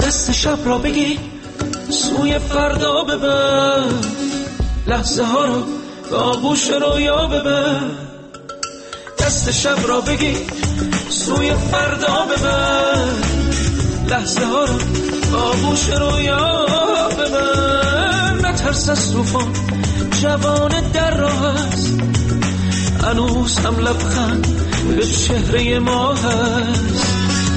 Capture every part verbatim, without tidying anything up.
دست شب را بگی سوی فردا ببر، لحظه ها رو به آغوش رویا ببر. دست شب را بگی سوی فردا ببر، لحظه ها رو به آغوش رویا ببر. نترس از طوفان، جوان در راه است، هنوز هم لبخند به چهره ما هست.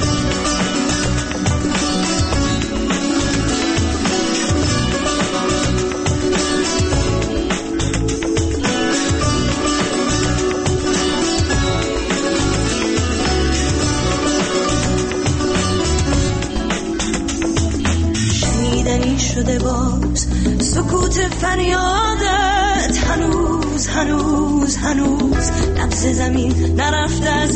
شنیدنی شده باز سکوت فریادت، هنوز هنوز هنوز نبض زمین نرفته از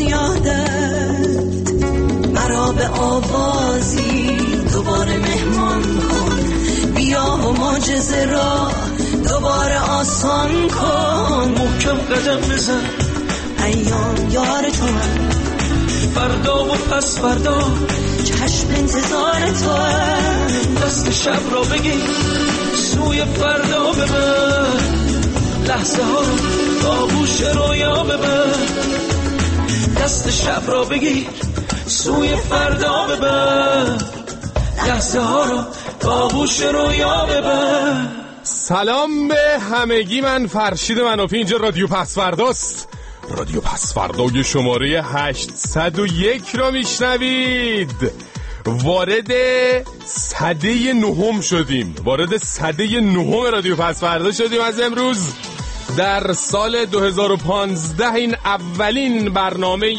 یادت. مرا به آوازی دوباره مهمان کن، بیا و معجزه را دوباره آسان کن. محکم قدم بزن، ایام یار تو هم، فردا و پس فردا چشم انتظار تو هم. دست شب را بگی سوی فردا ببر، لحظه ها رو با آغوش رویا ببر. دست شب را بگیر سوی فردا ببر، لحظه ها رو با آغوش رویا ببر. سلام به همگی، من فرشید منافی، اینجا رادیو پس فرداست. رادیو پس فردای شماره هشتصد و یک را میشنوید. وارد سده نهم شدیم وارد سده نهم رادیو پس فردا شدیم از امروز. در سال دو هزار و پانزده این اولین برنامه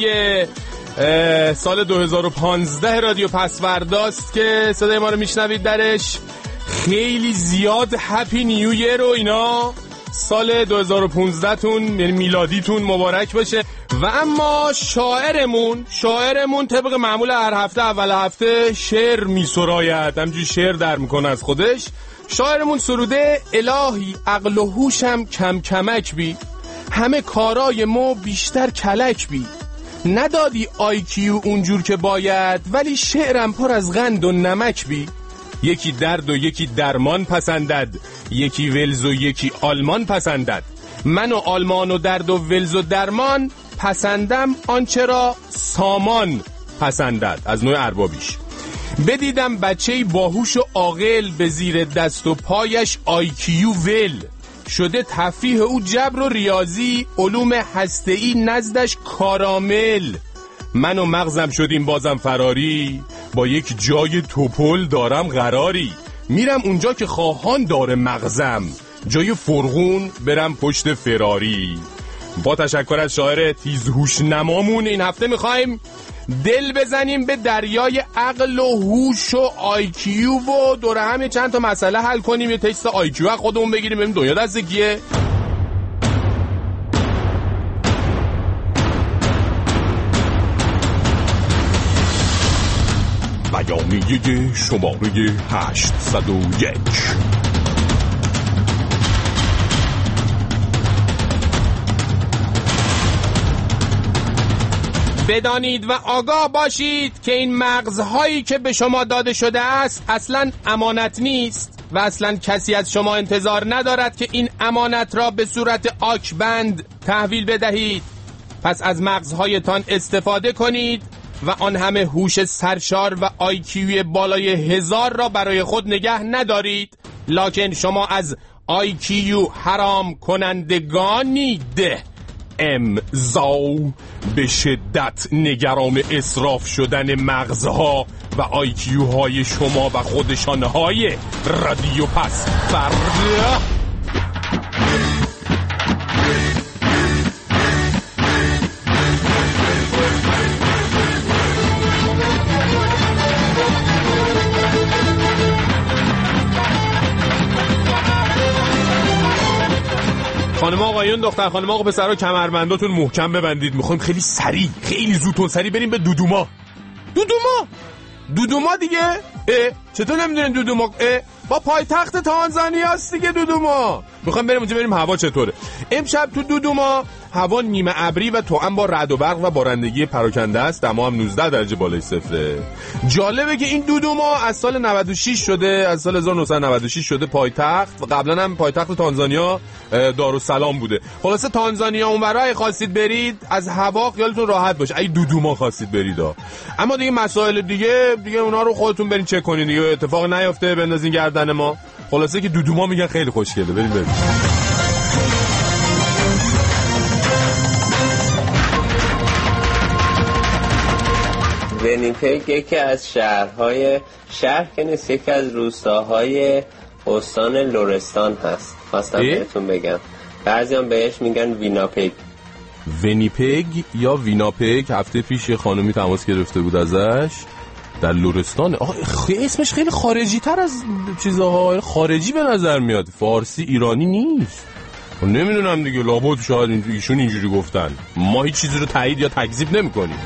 سال دو هزار و پانزده رادیو پس فرداست که صدای ما رو میشنوید درش. خیلی زیاد هپی نیو ایر و اینا، سال دو هزار و پانزده تون یعنی میلادیتون مبارک باشه. و اما شاعرمون شاعرمون طبق معمول هر هفته اول هفته شعر میسراید، همجوری شعر در میکنه از خودش. شاعرمون سروده الهی عقل و هوشم کم کمک بی، همه کارای مو بیشتر کلک بی. ندادی آی کیو اونجور که باید، ولی شعرم پر از غند و نمک بی. یکی درد و یکی درمان پسندد، یکی ولز و یکی آلمان پسندد. من و آلمان و درد و ولز و درمان پسندم، آنچه را سامان پسندد از نوع اربابیش. بدیدم بچه‌ای باهوش و عاقل، به زیر دست و پایش آی کیو ول. شده تفریح او جبر و ریاضی، علوم هسته‌ای نزدش کارامل. من و مغزم شدیم بازم فراری، با یک جای توپل دارم قراری. میرم اونجا که خواهان داره مغزم، جای فرغون برم پشت فراری. با تشکر از شاعر تیزهوش نمامون این هفته میخوایم دل بزنیم به دریای عقل و هوش و آی کیو و دوره هم یه چند تا مسئله حل کنیم، یه تست آی کیو از خودمون بگیریم ببینیم دنیا دست کیه. بیانیه شماره هشتصد و یک. بدانید و آگاه باشید که این مغزهایی که به شما داده شده است اصلاً امانت نیست و اصلاً کسی از شما انتظار ندارد که این امانت را به صورت آکبند تحویل بدهید. پس از مغزهایتان استفاده کنید و آن همه هوش سرشار و آی کیوی بالای هزار را برای خود نگه ندارید، لکن شما از آی کیو حرام کنندگانید. امضا به شدت نگران اسراف شدن مغزها و آی کیو های شما و خودشانهای رادیو پس فردا. خانم آقایون، دختر خانم آقا پسرها، کمربنداتون محکم ببندید. میخوایم خیلی سریع خیلی زود و سریع بریم به دودوما. دودوما دودوما دیگه. اه چطور نمیدونین دودوما؟ اه با پایتخت تانزانیا است دیگه دودوما. میخوایم بریم اونجا بریم هوا چطوره. امشب تو دودوما هوا نیمه ابری و توأم با رعد و برق و بارندگی پراکنده است. دما هم نوزده درجه بالای صفره. جالبه که این دودوما از سال نود و شش شده، از سال هزار و نهصد و نود و شش شده پایتخت و قبلا هم پایتخت تانزانیا دارالسلام بوده. خلاصه تانزانیا اونورای خواستید برید از هوا خیالتون راحت باشه اگه دودوما خواستید برید. اما دیگه مسائل دیگه دیگه اونا رو خودتون برین چک کنین دیگه، اتفاق نیافته بندازین گردن ما. خلاصه که دودوما میگن خیلی خوشگله، بریم بریم. ونیپگ یکی از شهرهای شهر که نیست یکی از روستاهای استان لرستان هست. خواستم بهتون بگم بعضی هم بهش میگن ویناپگ. ونیپگ یا ویناپگ، هفته پیش یه خانومی تماس گرفته بود ازش، در لرستان. آخه اسمش خیلی خارجی تر از چیزها، خارجی به نظر میاد، فارسی ایرانی نیست. نمیدونم دیگه، لابد شاید ایشون اینجوری گفتن، ما هیچ چیزی رو تایید یا تکذیب نمی‌کنیم.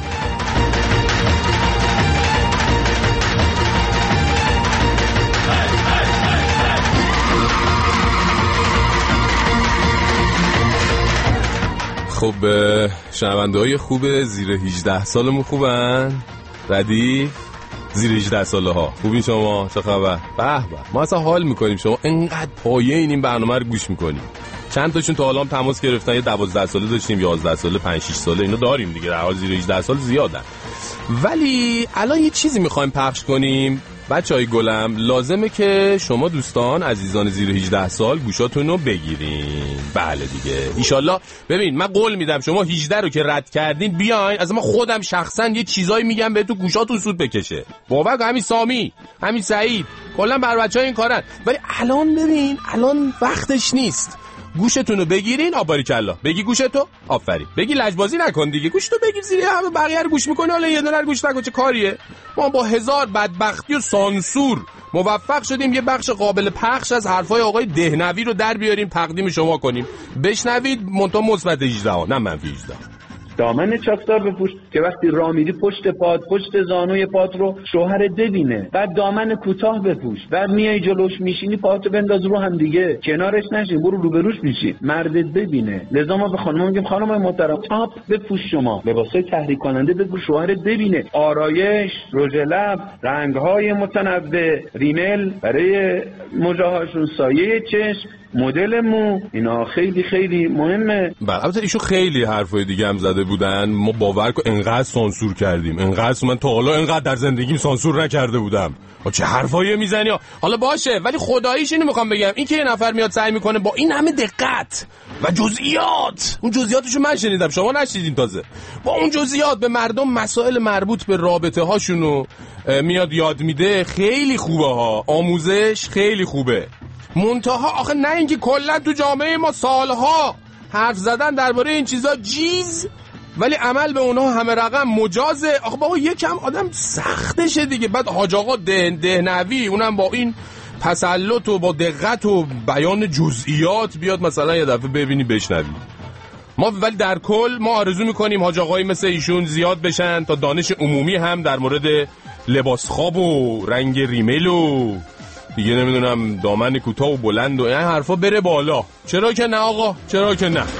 خب شنونده های خوب زیر هجده سالمون خوبن؟ ردیف زیر هجده ساله ها خوبین شما؟ چه خبر؟ به به، ما اصلا حال میکنیم شما انقدر پایه این این برنامه رو گوش میکنیم. چند تاشون تا حالا هم تماس گرفتن، یه دوازده ساله داشتیم، یازده ساله، پنج شش ساله، اینا داریم دیگه، در حال زیر هجده سال زیادن. ولی الان یه چیزی میخوایم پخش کنیم بچهای گلم، لازمه که شما دوستان عزیزان زیر هجده سال گوشاتون رو بگیرین. بله دیگه ایشالله. ببین من قول میدم شما هجده رو که رد کردین بیاین، از ما خودم شخصا یه چیزایی میگم بهتون گوشاتون سود بکشه. باور کن همین سامی، همین سعید، کلا بر بچه‌ها این کارن. ولی الان ببین الان وقتش نیست. گوشتون رو بگیرین. آباریکلا. بگی گوشتو؟ آفرین. بگی لجبازی نکن دیگه، گوشتو بگیر زیر همه بقیه رو گوش میکنی، حالا یه دونه رو گوش نکن، چه کاریه؟ ما با هزار بدبختی و سانسور موفق شدیم یه بخش قابل پخش از حرفای آقای دهنوی رو در بیاریم تقدیم شما کنیم. بشنوید منتها مثبت هجده ها نه منفی هجده. دامن چاکدار بپوش که وقتی راه میری پشت پات، پشت زانوی پات رو شوهرت ببینه. بعد دامن کوتاه بپوش، بعد میای جلوش میشینی پاتو بنداز رو هم دیگه، کنارش نشین، برو روبروش میشین، مردت ببینه. لذا ما به خانم میگیم خانم محترم تاپ بپوش، شما لباسای تحریک کننده بپوش شوهرت ببینه. آرایش، رژ لب، رنگ‌های متنوع، ریمل برای مژه‌هاشون، سایه چشم، مدل مو، اینا خیلی خیلی مهمه. بله البته ایشون خیلی حرفای دیگه هم زده بودن، ما باور کن انقدر سانسور کردیم، انقدر من تا حالا انقدر در زندگیم سانسور نکرده بودم. چه حرفایی میزنی؟ حالا باشه، ولی خداییش اینو میخوام بگم، این که یه نفر میاد سعی میکنه با این همه دقت و جزئیات، اون جزئیاتشو من شنیدم شما نشنیدین تازه، با اون جزئیات به مردم مسائل مربوط به رابطه هاشونو میاد یاد میده، خیلی خوبه ها، آموزش خیلی خوبه. منتها آخه نه اینکه کلا تو جامعه ما سالها حرف زدن درباره این چیزا جیز، ولی عمل به اونها همه رقم مجازه. آخه بابا یکم آدم سختشه دیگه. بعد حاج آقا ده دهنوی اونم با این تسلط و با دقت و بیان جزئیات بیاد مثلا یه دفعه ببینی بشنوی. ما ولی در کل ما آرزو میکنیم حاج آقایی مثل ایشون زیاد بشن تا دانش عمومی هم در مورد لباس خواب و رنگ ریمل و دیگه نمیدونم دامن کوتاه و بلند و این حرفا بره بالا. چرا که نه آقا، چرا که نه.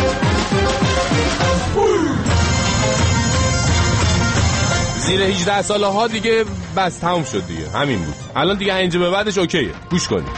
زیر هجده ساله ها دیگه بس تموم شد دیگه، همین بود. الان دیگه اینجا به بعدش اوکیه، گوش کنید.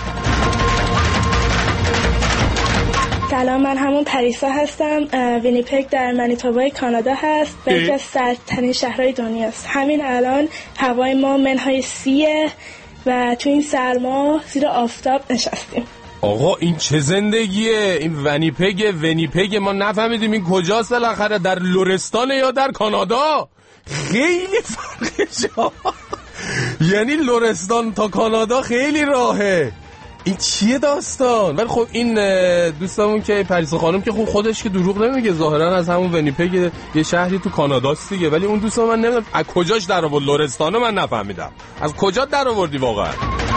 سلام، من همون پریسا هستم. وینیپگ در منیتوبای کانادا هست و یکی از سردترین شهرهای دنیاست. همین الان هوای ما منهای سیه و تو این سرما زیر آفتاب نشستیم. آقا این چه زندگیه؟ این ونیپگ ونیپگ ما نفهمیدیم این کجاست بالاخره، در لرستان یا در کانادا؟ خیلی فرقشه. یعنی لرستان تا کانادا خیلی راهه. این چیه داستان؟ ولی خب این دوستمون که پریسا خانم که خب خودش که دروغ نمیگه، ظاهرا از همون ونیپگ یه شهری تو کاناداست دیگه. ولی اون دوستم من نمیدونم از کجاش در آورد لرستانو، من نفهمیدم از کجا در آوردی واقعا.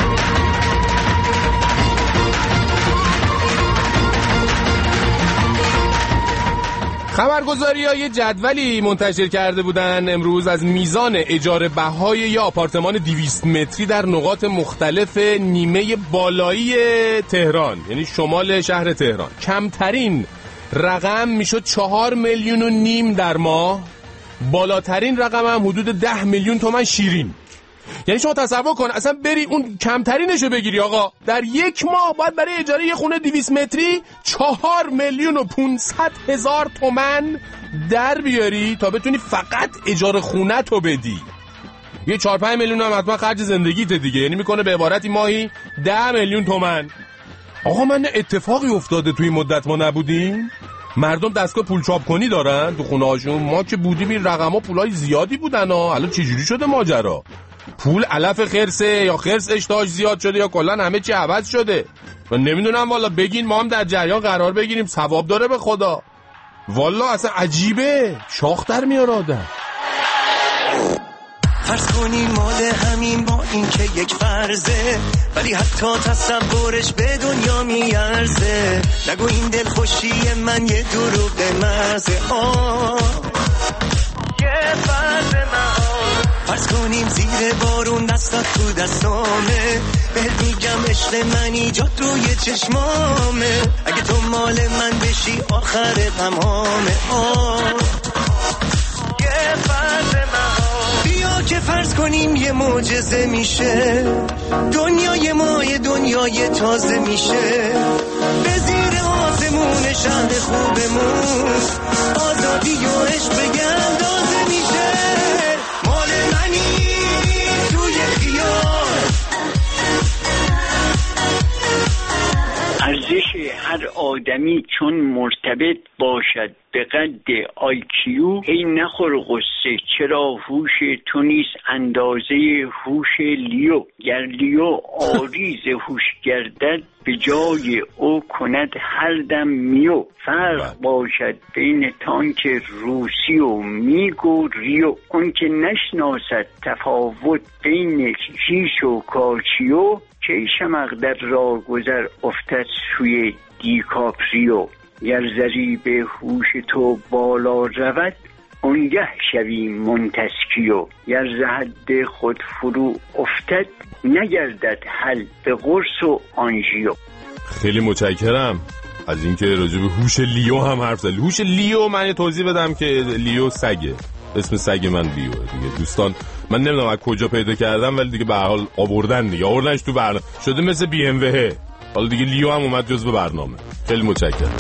خبرگزاری‌ها یه جدولی منتشر کرده بودن امروز از میزان اجاره بهای یا آپارتمان دویست متری در نقاط مختلف نیمه بالایی تهران، یعنی شمال شهر تهران. کمترین رقم میشد چهار میلیون و نیم در ماه. بالاترین رقم هم حدود ده میلیون تومن شیرین. یعنی شما تصور کن اصلا بری اون کمترینشو بگیری آقا، در یک ماه باید برای اجاره یه خونه دویست متری چهار میلیون و پونصد هزار تومن در بیاری تا بتونی فقط اجاره خونه تو بدی. یه چهار پنج میلیون هم حتما خرج زندگیت دیگه، یعنی میکنه به عبارتی ماهی ده میلیون تومن. آقا من اتفاقی افتاده توی مدت ما نبودیم؟ مردم دستگاه پول چاپ کنی دارن تو خونه هاشون، ما که بودیم این رقما پولای زیادی بودن ها. الان چجوری شده ماجرا؟ پول علف خرسه یا خرس اشتهاش زیاد شده یا کلا همه چی عوض شده؟ من نمیدونم والا، بگین ما هم در جریان قرار بگیریم، ثواب داره به خدا. والا اصلا عجیبه، شاخ در میاره آدم. فرض کنیم مال همین با این که یک فرضه، ولی حتی تصورش به دنیا میارزه. نگو این دل خوشی من یه دروغ مرزه. آه یه فرض من. فرض کنیم زیر بارون دستات تو دستامه، بهت میگم عشق من ایجاد روی چشمامه. اگه تو مال من بشی آخر تمامه. آه یه فرض من. بیا که فرض کنیم یه معجزه میشه، دنیای ما یه دنیای تازه میشه. به زیر آسمون شهر خوبمون آزادی و عشق بگندازه میشه. مال منی توی خیال. ارزش هر آدمی چون مرتبط باشد به قد آی کیو، ای نخور قصه چرا هوش تو نیست اندازه هوش لیو. گر لیو آریز هوش گردد به جای او کند هر دم میو. فرق باشد بین تانک روسی و میگ و ریو. اون که نشناسد تفاوت بین شیش و کاچیو، که شمق در راه گذر افتد سوی دیکاپریو. گر زری به هوش تو بالا رود اونگه شوی منتسکیو. گر ز حد خود فرو افتد نگردد حل به قرص و آنژیو. خیلی متشکرم از اینکه راجع به هوش لیو هم حرف زدی. هوش لیو من یه توضیح بدم که لیو سگه، اسم سگ من لیوه دیگه. دوستان من نمیدونم از کجا پیدا کردم ولی دیگه به هر حال آوردن دیگه، آوردنش تو برنامه شده مثل بی ام و. حالا دیگه لیو هم اومد جزو برنامه. خیلی متشکرم.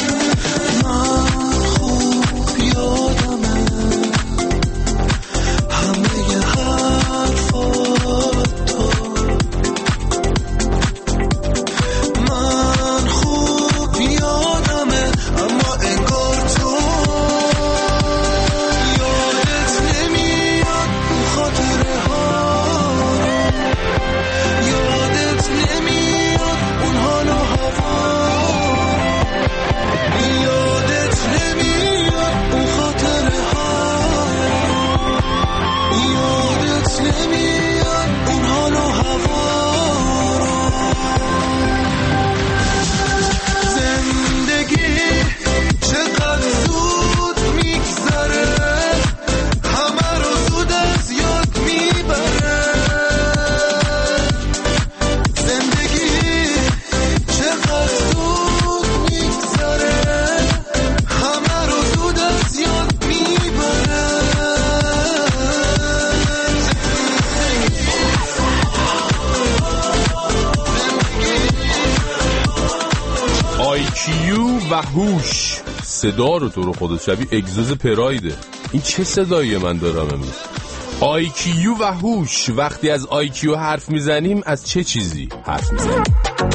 و هوش. صدا رو تو رو خودت شبیه اگزوز پرایده. این چه صداییه من دارم امروز؟ آی کیو و هوش. وقتی از آی کیو حرف میزنیم از چه چیزی حرف میزنیم؟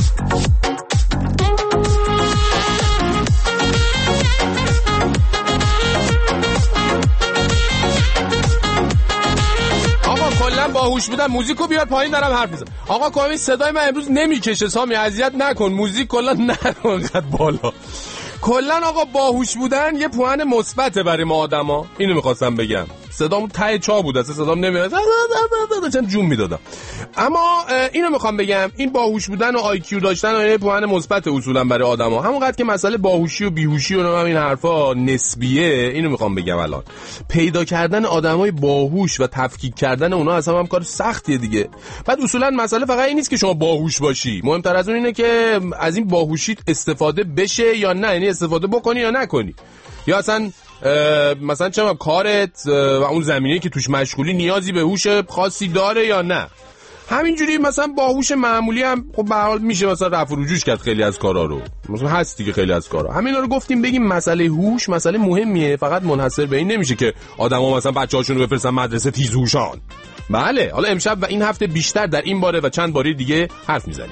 باهوش بودم موزیکو بیار پایین دارم حرف میزنم. آقا کامی صدای من امروز نمیکشه سامی، اذیت نکن، موزیک کلا نرو انقدر بالا. کلا آقا باهوش بودن یه پوان مثبته برای ما آدما. اینو میخواستم بگم. صدام ته چا بود، اصلا صدام نمیاد، چند جون میدادم. اما اینو میخوام بگم، این باهوش بودن و آی کیو داشتن و یه پوان مثبت اصولا برای آدما، همونقدر که مسئله باهوشی و بیهوشی و این حرفا نسبیه. اینو میخوام بگم الان پیدا کردن آدمای باهوش و تفکیک کردن اونا اصلا هم کار سختیه دیگه. بعد اصولا مسئله فقط این نیست که شما باهوش باشی، مهمتر از اون اینه که از این باهوشیت استفاده بشه یا نه، یعنی استفاده بکنی یا نکنی، یا اصلا مثلا چه کارت و اون زمینه‌ای که توش مشغولی نیازی به هوش خاصی داره یا نه. همینجوری مثلا باهوش معمولی هم خب به هر حال میشه مثلا رفع و رجوع کرد خیلی از کارا رو، مثلا هست دیگه خیلی از کارا. همینا رو گفتیم بگیم مسئله هوش مسئله مهمیه، فقط منحصر به این نمیشه که آدما مثلا بچه‌هاشون رو بفرستن مدرسه تیزهوشان. بله، حالا امشب و این هفته بیشتر در این باره و چند باره دیگه حرف میزنیم.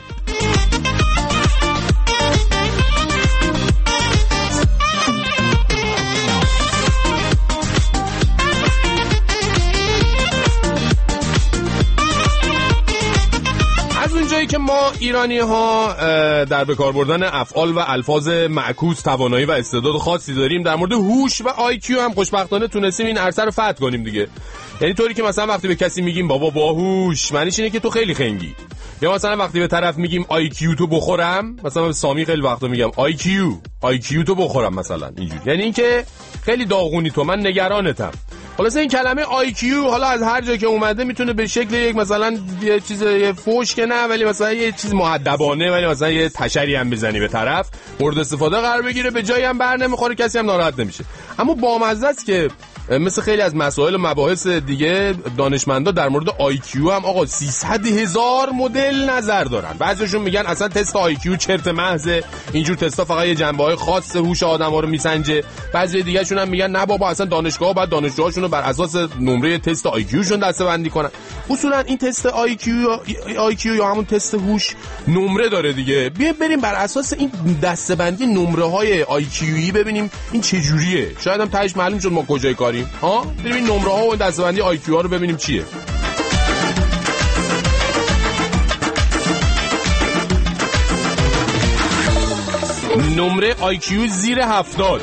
جایی که ما ایرانی ها در به کار بردن افعال و الفاظ معکوس توانایی و استعداد خاصی داریم، در مورد هوش و آی کیو هم خوشبختانه تونستیم این عرصه رو فتح کنیم دیگه. یعنی طوری که مثلا وقتی به کسی میگیم بابا باهوش، معنیش اینه که تو خیلی خنگی. یا مثلا وقتی به طرف میگیم آی کیو تو بخورم، مثلا به سامی خیلی وقتا میگم آی کیو آی کیو تو بخورم مثلا، اینجوری، یعنی اینکه خیلی داغونی تو، من نگرانتم. خلاص این کلمه آی کیو حالا از هر جا که اومده میتونه به شکل یک مثلا یه چیز یه فوش که نه، ولی مثلا یه چیز مؤدبانه، ولی مثلا یه تشری هم بزنی به طرف مورد استفاده قرار بگیره، به جایی هم بر نمیخوره، کسی هم ناراحت نمیشه. اما بامزه است که مثل خیلی از مسائل و مباحث دیگه دانشمندا در مورد آی کیو هم آقا سیصد هزار مدل نظر دارن. بعضیشون میگن اصلا تست آی کیو چرت محضه، اینجور تستا فقط یه جنبه‌های خاص هوش آدم‌ها رو میسنجه. بعضی دیگه‌شون هم میگن نه بابا اصلا دانشگاه‌ها باید دانشجوهاشون رو بر اساس نمره تست آی کیوشون دسته‌بندی کنن. اصولا این تست آی کیو آی کیو یا همون تست هوش نمره داره دیگه. بیا بریم بر اساس این دسته‌بندی نمره‌های آی کیویی ببینیم این چه جوریه. شاید هم تهش معلوم شد ما کجای کاریم. ها بریم این نمره ها و دسته‌بندی آی کیو ها رو ببینیم چیه. نمره آی کیو زیر هفتاد.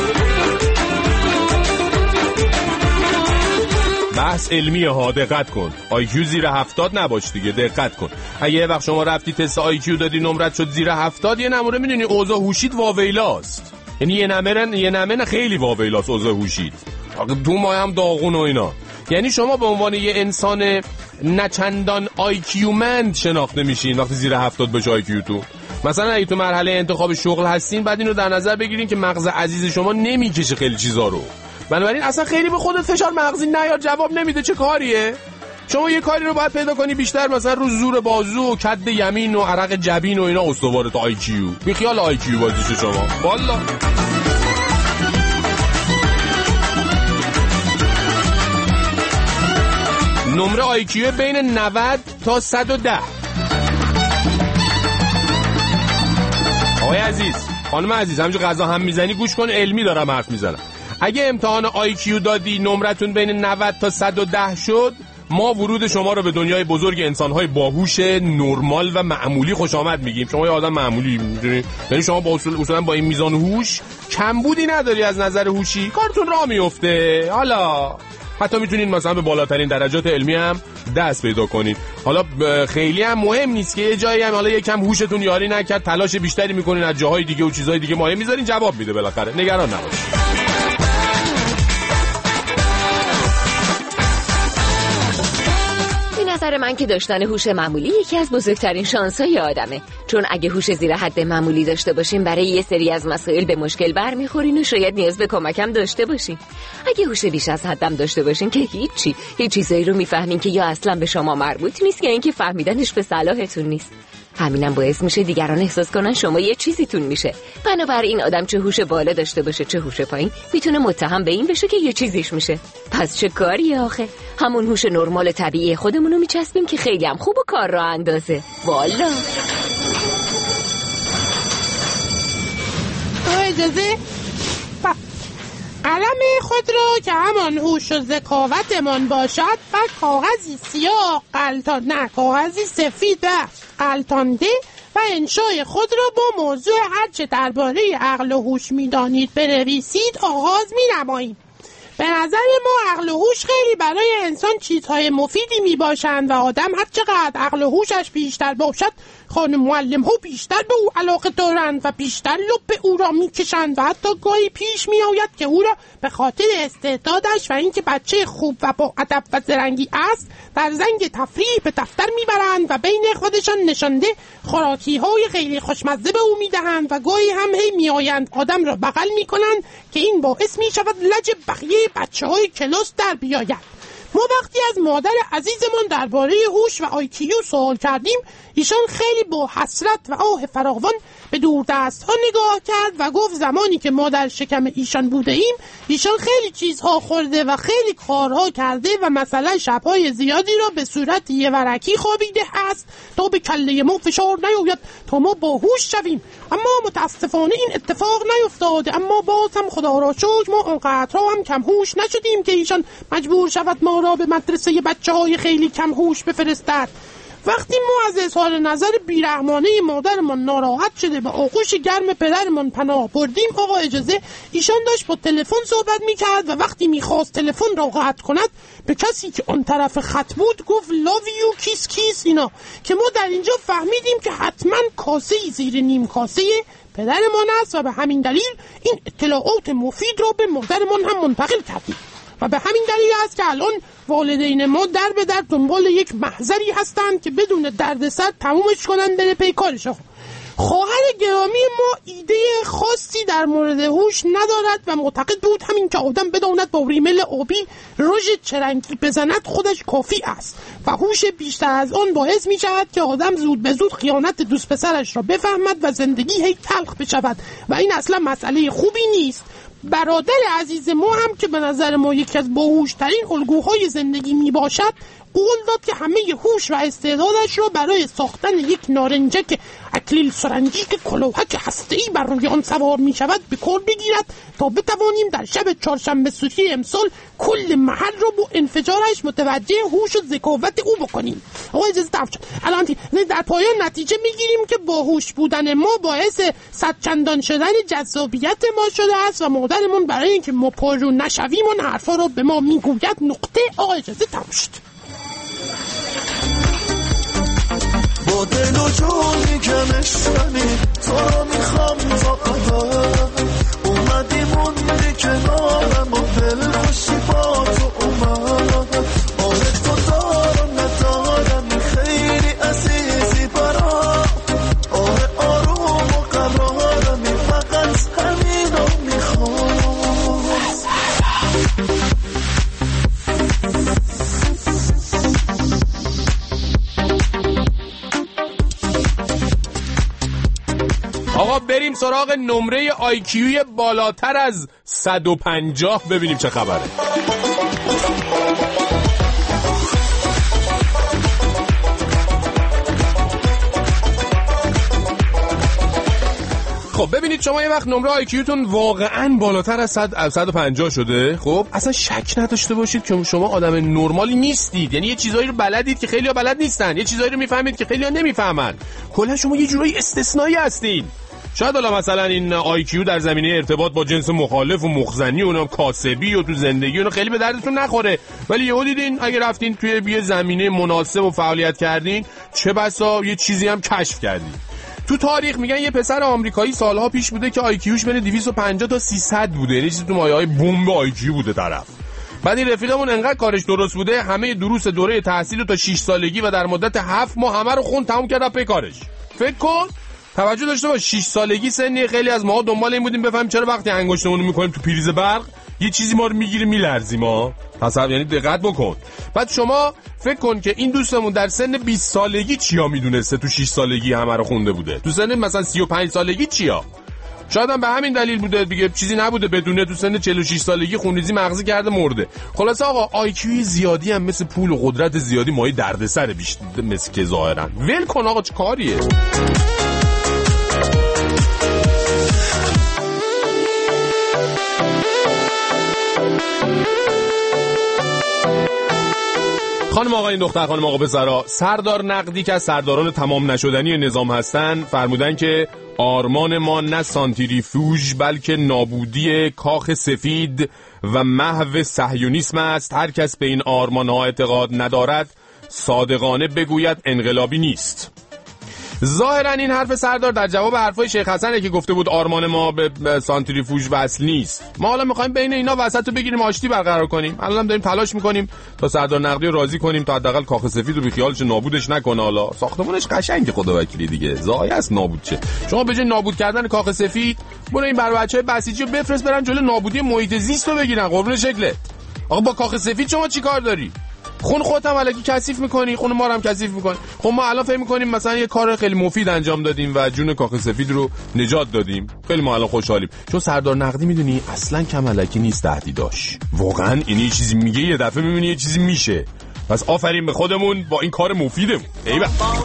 بحث علمیه ها، دقت کن. آی کیو زیر هفتاد نباش دیگه، دقت کن. اگه یه وقت شما رفتی تست آی کیو دادی نمرت شد زیر هفتاد، یه نمره میدونی اوضاع هوشیت واویلاست. یعنی یه نمره یه نمره خیلی واویلاست اوضاع هوشیت. تو ما هم داغون و اینا. یعنی شما به عنوان یه انسان نچندان آی کیو مند شناخته میشین وقتی زیر هفتاد بشه آی کیو تو. مثلا اگه تو مرحله انتخاب شغل هستین، بعد اینو در نظر بگیرین که مغز عزیز شما نمیکشه خیلی چیزا رو. بنابراین اصلا خیلی به خودت فشار مغزی نیار، جواب نمیده چه کاریه. شما یه کاری رو باید پیدا کنی بیشتر مثلا رو زور بازو و کد یمین و عرق جبین و اینا استواره تا آی کیو. بی خیال آی کیو بازیشه شما. والله نمره آی کیو بین نود تا صد و ده. آقای عزیز، خانم عزیز، همینجا غذا هم میزنی گوش کن، علمی دارم حرف میزنم. اگه امتحان آی کیو دادی نمرتون بین نود تا صد و ده شد، ما ورود شما رو به دنیای بزرگ انسان‌های باهوش نرمال و معمولی خوش آمد میگیم. شما یه آدم معمولی میدونی، یعنی شما با اصول اصولا با این میزان هوش کمبودی نداری از نظر هوشی، کارتون راه میفته. حالا حتی میتونین مثلا به بالاترین درجات علمی هم دست پیدا کنین. حالا خیلی هم مهم نیست که یه جایی هم حالا یکم هوشتون یاری نکرد، تلاش بیشتری میکنین از جاهای دیگه و چیزهای دیگه مایه میذارین، جواب میده بالاخره، نگران نباشید. نظر من که داشتن هوش معمولی یکی از بزرگترین شانس‌های آدمه، چون اگه هوش زیر حد معمولی داشته باشین برای یه سری از مسائل به مشکل برمیخورین و شاید نیاز به کمکم داشته باشین. اگه هوش بیش از حدم داشته باشین که هیچی، هیچ چیزایی رو میفهمین که یا اصلا به شما مربوط نیست یا اینکه فهمیدنش به صلاحتون نیست. همینم باعث میشه دیگران احساس کنن شما یه چیزیتون میشه. بنابراین آدم چه هوش بالا داشته باشه چه هوش پایین میتونه متهم به این بشه که یه چیزیش میشه. پس چه کاریه آخه؟ همون هوش نرمال طبیعی خودمونو میچسبیم که خیلی هم خوب و کار را اندازه. والا اجازه قلم خود را که همان هوش و ذکاوتمان باشد و کاغذی سیاه قلتان نه کاغذی سفید و قلتانده و انشای خود را با موضوع هرچه درباره عقل و هوش میدانید بنویسید آغاز می نماییم. به نظر ما عقل و هوش خیلی برای انسان چیزهای مفیدی می باشند و آدم هر چقدر عقل و هوشش بیشتر باشد، خانم معلم ها بیشتر به او علاقه دارند و بیشتر لب به او را می کشند و حتی گاهی پیش می آید که او را به خاطر استعدادش و اینکه بچه خوب و با ادب و زرنگی است در زنگ تفریح به دفتر می برند و بین خودشان نشانده خوراکی های خیلی خوشمزه به او می دهند و گاهی هم هی می آیند آدم را بغل می کنند که این باعث می شود لج بقیه بچه های کلاس در بیاید. ما وقتی از مادر عزیزمان درباره هوش و آیکیو سوال کردیم، ایشان خیلی با حسرت و آه فراوان به دوردست ها نگاه کرد و گفت زمانی که ما در شکم ایشان بوده ایم ایشان خیلی چیزها خورده و خیلی کارها کرده و مثلا شبهای زیادی را به صورت یه ورکی خوابیده است تا به کله ما فشار نیاید تا ما باهوش شویم. اما متاسفانه این اتفاق نیفتاده، اما باز هم خدا را شکر ما اونقدرها هم کم هوش نشدیم که ایشان مجبور شود ما را به مدرسه بچه های خیلی کم هوش بفرستد. وقتی ما از اظهار نظر بیرحمانه مادرمان ناراحت شده به آغوش گرم پدرمان پناه بردیم، آقا اجازه ایشان داشت با تلفن صحبت میکرد و وقتی میخواست تلفن را قطع کند به کسی که اون طرف خط بود گفت love you کیس کیس اینا، که ما در اینجا فهمیدیم که حتما کاسه زیر نیم کاسه پدرمان است و به همین دلیل این اطلاعات مفید را به مادرمان هم منتقل کردیم و به همین دلیل است که الان والدین ما در به در دنبال یک محضری هستند که بدون دردسر تمومش کنن بره پی کارش. خواهر گرامی ما ایده خاصی در مورد هوش ندارد و معتقد بود همین که آدم بداند با ریمل آبی رژ چرنگی بزند خودش کافی است و هوش بیشتر از آن باعث می شود که آدم زود به زود خیانت دوست پسرش را بفهمد و زندگی هی تلخ بشود و این اصلا مسئله خوبی نیست. برادر عزیز ما هم که به نظر ما یکی از باهوشترین الگوهای زندگی می باشد قول داد که همه هوش و استعدادش را برای ساختن یک نارنجک اکلیل سرنگی که کلاهک هسته‌ای بر روی آن سوار می شود به کار بگیرد تا بتوانیم در شب چهارشنبه سوری امسال کل محل را با انفجارش متوجه هوش و ذکاوت او بکنیم. آقا اجازه تفضل. الان در پایان نتیجه میگیریم که باهوش بودن ما باعث صد چندان شدن جذابیت ما شده است و مادرمون برای اینکه ما پررو نشویم اون حرفا رو به ما میگوید. نقطه. آقا اجازه تماشید. با دل و جون میگمش کنی تو رو میخوام تا قدر اومدی موندی کنارم و دل خوشی با تو اومد آره تو دارم ندارم خیلی عزیزی برام آره آروم و قرارم فقط همین رو میخوام. آقا بریم سراغ نمره آیکیوی بالاتر از صد و پنجاه ببینیم چه خبره. خب ببینید شما یه وقت نمره آیکیوتون واقعاً بالاتر از صد و پنجاه شده، خب اصلا شک نداشته باشید که شما آدم نرمالی نیستید. یعنی یه چیزایی رو بلدید که خیلی‌ها بلد نیستن، یه چیزایی رو میفهمید که خیلی‌ها نمیفهمن. کلا شما یه جورایی استثنایی هستین. شاید حالا مثلا این آیکیو در زمینه ارتباط با جنس مخالف و مخزنی و اونم کاسبی و تو زندگی اونو خیلی به دردتون نخوره، ولی یهو دیدین اگه رفتین توی یه زمینه مناسب و فعالیت کردین چه بسا یه چیزی هم کشف کردین. تو تاریخ میگن یه پسر آمریکایی سالها پیش بوده که آیکیوش بین دویست و پنجاه تا سیصد بوده، یعنی چیزی تو مایه‌های بمب آیکیو بوده طرف. بعد این رفیقمون انقدر کارش درست بوده همه دروس دوره تحصیل تا شش سالگی و در مدت هفت ماه همه رو خوند تموم کرد پی کارش. فکر کن توجه داشته باش شش سالگی سنی خیلی از ما دنبال این بودیم بفهمیم چرا وقتی انگشتمون رو میکنیم تو پریز برق یه چیزی ما رو میگیره میلرزیم ها. تصور یعنی دقت بکن. بعد شما فکر کن که این دوستمون در سن بیست سالگی چیا میدونسته تو شش سالگی همه رو خونده بوده، تو سن مثلا سی و پنج سالگی چیا. شاید هم به همین دلیل بوده دیگه، چیزی نبوده بدونه، تو سن چهل و شش سالگی خونریزی مغزی کرده مرده. خلاصه آقا آیکیو زیادی هم مثل پول و قدرت زیادی مایه دردسر بیشتر مثل که ظاهرا. ول کن آقا چه کاریه. خانم آقایان، دختر خانم آقا پسرا، سردار نقدی که از سرداران تمام نشدنی نظام هستن فرمودن که آرمان ما نه سانتریفیوژ بلکه نابودی کاخ سفید و محو صهیونیسم است. هر کس به این آرمان‌ها اعتقاد ندارد صادقانه بگوید انقلابی نیست. ظاهرا این حرف سردار در جواب حرفای شیخ حسنه که گفته بود آرمان ما به سانتریفیوژ وصل نیست. ما حالا میخوایم بین اینا وسط رو بگیریم، آشتی برقرار کنیم. الان داریم تلاش میکنیم تا سردار نقدی رو راضی کنیم تا حداقل کاخ سفید رو بیخیالش نابودش نکنه. حالا ساختمونش قشنگه خدا وکیلی دیگه، زایه است نابود چه. شما به جای نابود کردن کاخ سفید برو این بر بچهای بسیجی رو بفرست برن جلوی نابودی محیط زیست رو بگیرن. قربون شکلت. آقا با کاخ سفید شما چیکار داری؟ خون خودت هم الکی کثیف میکنی، خون ما رو هم کثیف میکنی. خب ما الان فکر میکنیم مثلا یه کار خیلی مفید انجام دادیم و جون کاخ سفید رو نجات دادیم. خیلی ما الان خوشحالیم. چون سردار نقدی میدونی اصلا کم الکی نیست تهدیداش. واقعا این یه چیزی میگه یه دفعه میبینی یه چیزی میشه. پس آفرین به خودمون با این کار مفیدمون. ایول.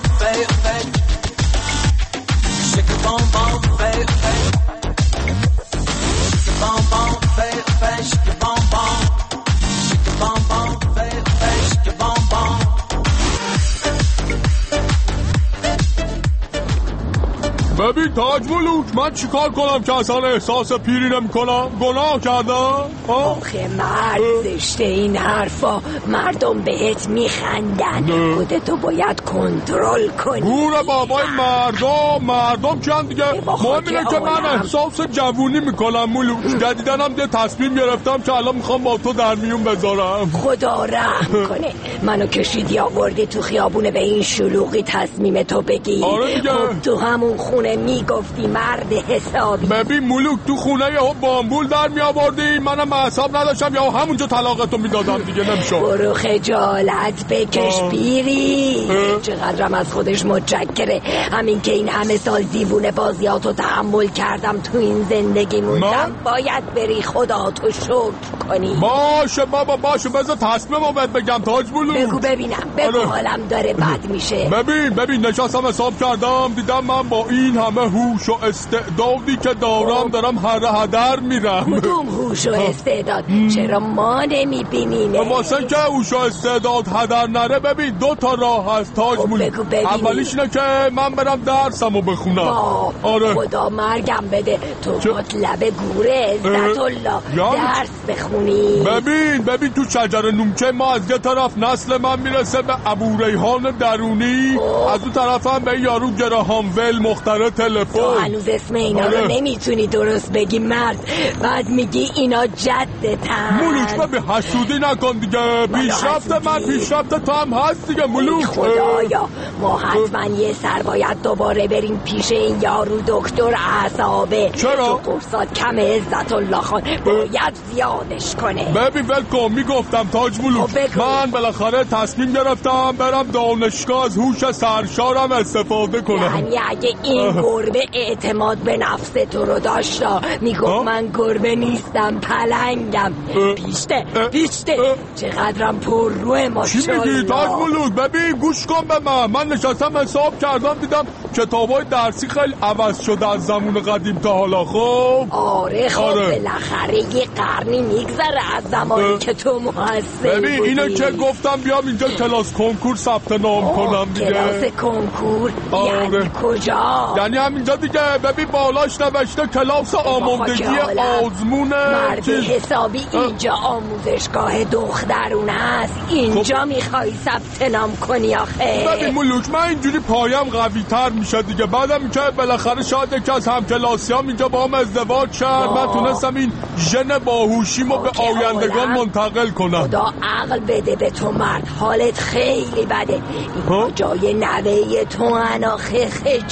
ببین تاج ملوک، من چیکار کنم که اصلا احساس پیری نمی کنم؟ گناه کردم؟ آخه مرد زشته این حرفا، مردم بهت میخندن، خودتو باید کنترل کنی. گوره بابای مردم، مردم چند دیگه؟ مهم اینه که من احساس جوونی میکنم ملوک. جدیدنم ده تصمیم گرفتم که الان میخوام با تو در میون بذارم. خدا رحم کنه، منو کشیدی آوردی تو خیابونه به این شلوغی تصمیم تو بگی. آره دیگه. خب تو همون خونه میگفتی مرد حسابی. ببین ملوک، تو خونه یه بامبول در می آوردی، منم حساب نداشتم یا همونجا طلاقتو میدادم دیگه. نمیشه. برو خجالت بکش پیری. چقدرم از خودش متشکره، همین که این همه سال دیوونه بازیاتو تحمل کردم تو این زندگی موندم. باید بری خدا تو شکر کنی. باشه بابا باشه، بذار تصمیمو بهت بگم تاج ملوک. بگو ببینم، بگو حالم داره بد میشه. ببین ببین نشستم حساب کردم، دیدم من با این همه هوش و استعدادی که دارم دارم هر هدر میرم. کدوم هوش و استعداد؟ چرا ما نمیبینیم؟ واسه که هوش و استعداد هدر نره ببین دو تا راه هست تاج ملوک. اولیش اینه که من برم درسمو بخونم. آره. خدا مرگم بده تو مطلب گوره عزت الله درس بخونی. ببین ببین تو شجر نومچه ما از یه طرف نسل من میرسه به ابوریحان درونی، از اون طرف هم به یارو گراهام ول مخترع تلفن. تو هنوز اسم اینا رو نمیتونی درست بگی مرد، بعد میگی اینا جدتن. ملوک ببین حسودی نکن دیگه، پیشرفت من پیشرفت تو هم هست دیگه ملوک. خدایا ما حتما یه سر باید دوباره بریم پیش این یارو دکتر اعصابه. چرا؟ تو قرصات کم عزت الله خان، باید زیادش کنه. ببین ولکن میگفتم تاج ملوک، من بالاخره تصمیم گرفتم برم دانشگاه از هوش سرشارم استفاده کنم. یعنی اگه این گربه اعتماد به نفس تو رو داشتا میگفت من گربه نیستم پلنگم. پیشته پیشته چقدرم پر روی ماشاءالله. چی میگی تاج ملوک؟ ببین گوش کن به من، من نشستم حساب کردم دیدم کتابای درسی خیلی عوض شده از زمان قدیم تا حالا. خب آره خب آره. بالاخره یه قرنی میگذره از زمانی که تو محصل ببین بودی. اینو که گفتم بیام اینجا کلاس کنکور ثبت نام کنم دیگه. کلاس کنکور؟ آره. یعنی کجا؟ یعنی همینجا دیگه. ببین بالاش نوشته کلاس آموزگی آزمونه. مرد حسابی اینجا آموزشگاه دخترونه است، اینجا خب. میخوای ثبت نام کنی آخه؟ ببین ملوک من اینجوری پایم قوی تر میشه دیگه، بعدم که بالاخره شاید یکی از همکلاسیام اینجا با هم ازدواج کرد، من تونستم این ژن باهوشیمو به آیندگان منتقل کنم. خدا عقل بده به تو مرد، حالت خیلی بده. این جای نوه تو اناخه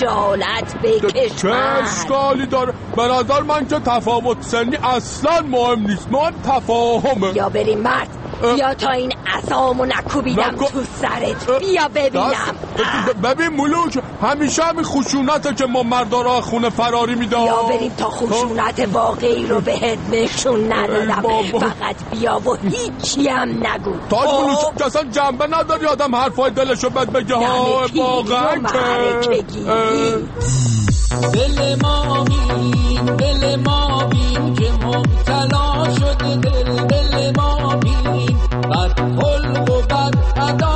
خجالت بکش. چه اشکالی داره؟ به نظر من که تفاوت سنی اصلا مهم نیست، مهم تفاهمه. یا بریم مرد، بیا تا این عصامو نکوبیدم تو سرت، بیا ببینم. ببین ملوک همیشه همین خشونته که ما مردا را خونه فراری میدم. بیا بریم تا خشونت واقعی رو بهت نشون ندادم. فقط بیا و هیچی هم نگو. تاج ملوک که اصلا جنبه نداری آدم حرفای دلشو بد بگه ها. واقعا که دل ما بین دل ما بین که مبتلا شده دل دل ما بین بد خلق و بد ادا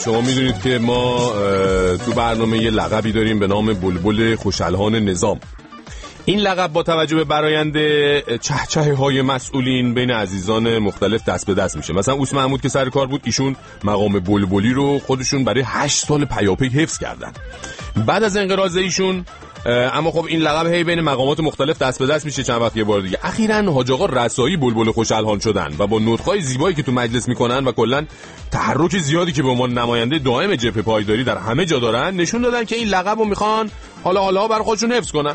شما میدونید که ما تو برنامه یه لقبی داریم به نام بلبل خوشالهان نظام. این لقب با توجه به براینده چهچه های مسئولین بین عزیزان مختلف دست به دست میشه. مثلا اوس محمود که سر کار بود، ایشون مقام بلبلی رو خودشون برای هشت سال پیاپی حفظ کردن. بعد از انقراض ایشون اما خب این لقب هی بین مقامات مختلف دست به دست میشه چند وقت یه بار دیگه. اخیراً حاج آقا رسایی بلبل خوشالهان شدن و با نطق‌های زیبایی که تو مجلس میکنن و کلاً تحرک زیادی که به عنوان نماینده دائم جبهه پایداری در همه جا دارن، نشون دادن که این لقب رو میخوان حالا حالا برای خودشون حفظ کنن.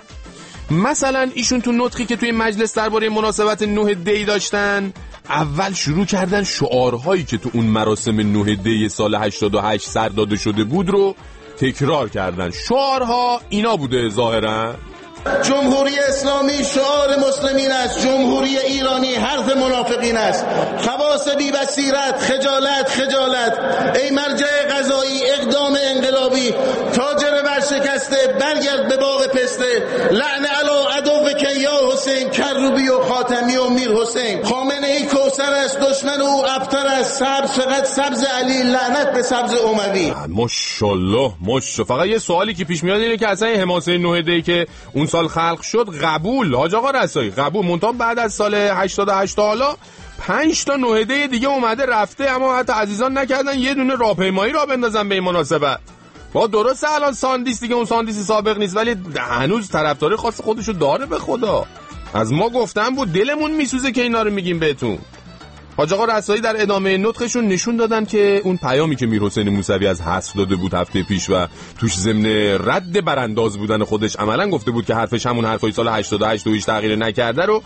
مثلا ایشون تو نطقی که توی مجلس درباره مناسبت نه دی داشتن، اول شروع کردن شعارهایی که تو اون مراسم نه دی سال هشتاد و هشت سر داده شده بود رو تکرار کردن. شعارها اینا بوده ظاهرا: جمهوری اسلامی شعار مسلمین است، جمهوری ایرانی حرف منافقین است. خواص بی بصیرت، خجالت خجالت، ای مرجع قضایی اقدام انقلابی، تاجر ورشکسته برگرد به باغ پسته، لعن علی عدو که یا حسین، کروبی و خاتمی و میر حسین. خامنه ای کوثر است، دشمن او ابتر است، سبز فقط سبز علی، لعنت به سبز اموی. ماشاءالله ماشاءالله. فقط یه سوالی که پیش میاد اینه که اصلا حماسه نه دی که اون سال خلق شد قبول، حاج آقا رسایی قبول، منتها بعد از سال هشتاد و هشت حالا پنج تا نه دی دیگه اومده رفته، اما حتی عزیزان نکردن یه دونه راهپیمایی را بندازن به این مناسبت. با درسته الان ساندیس دیگه اون ساندیس سابق نیست، ولی هنوز طرفدار خاص خودشو داره. به خدا از ما گفتن بود، دلمون میسوزه که اینا رو میگیم بهتون. حاج آقا رسایی در ادامه نطقشون نشون دادن که اون پیامی که میر حسین موسوی از حذف داده بود هفته پیش و توش ضمن رد برانداز بودن خودش عملاً گفته بود که حرفش همون حرفای سال هشتاد و هشت و هیچ تغییر نکرده رو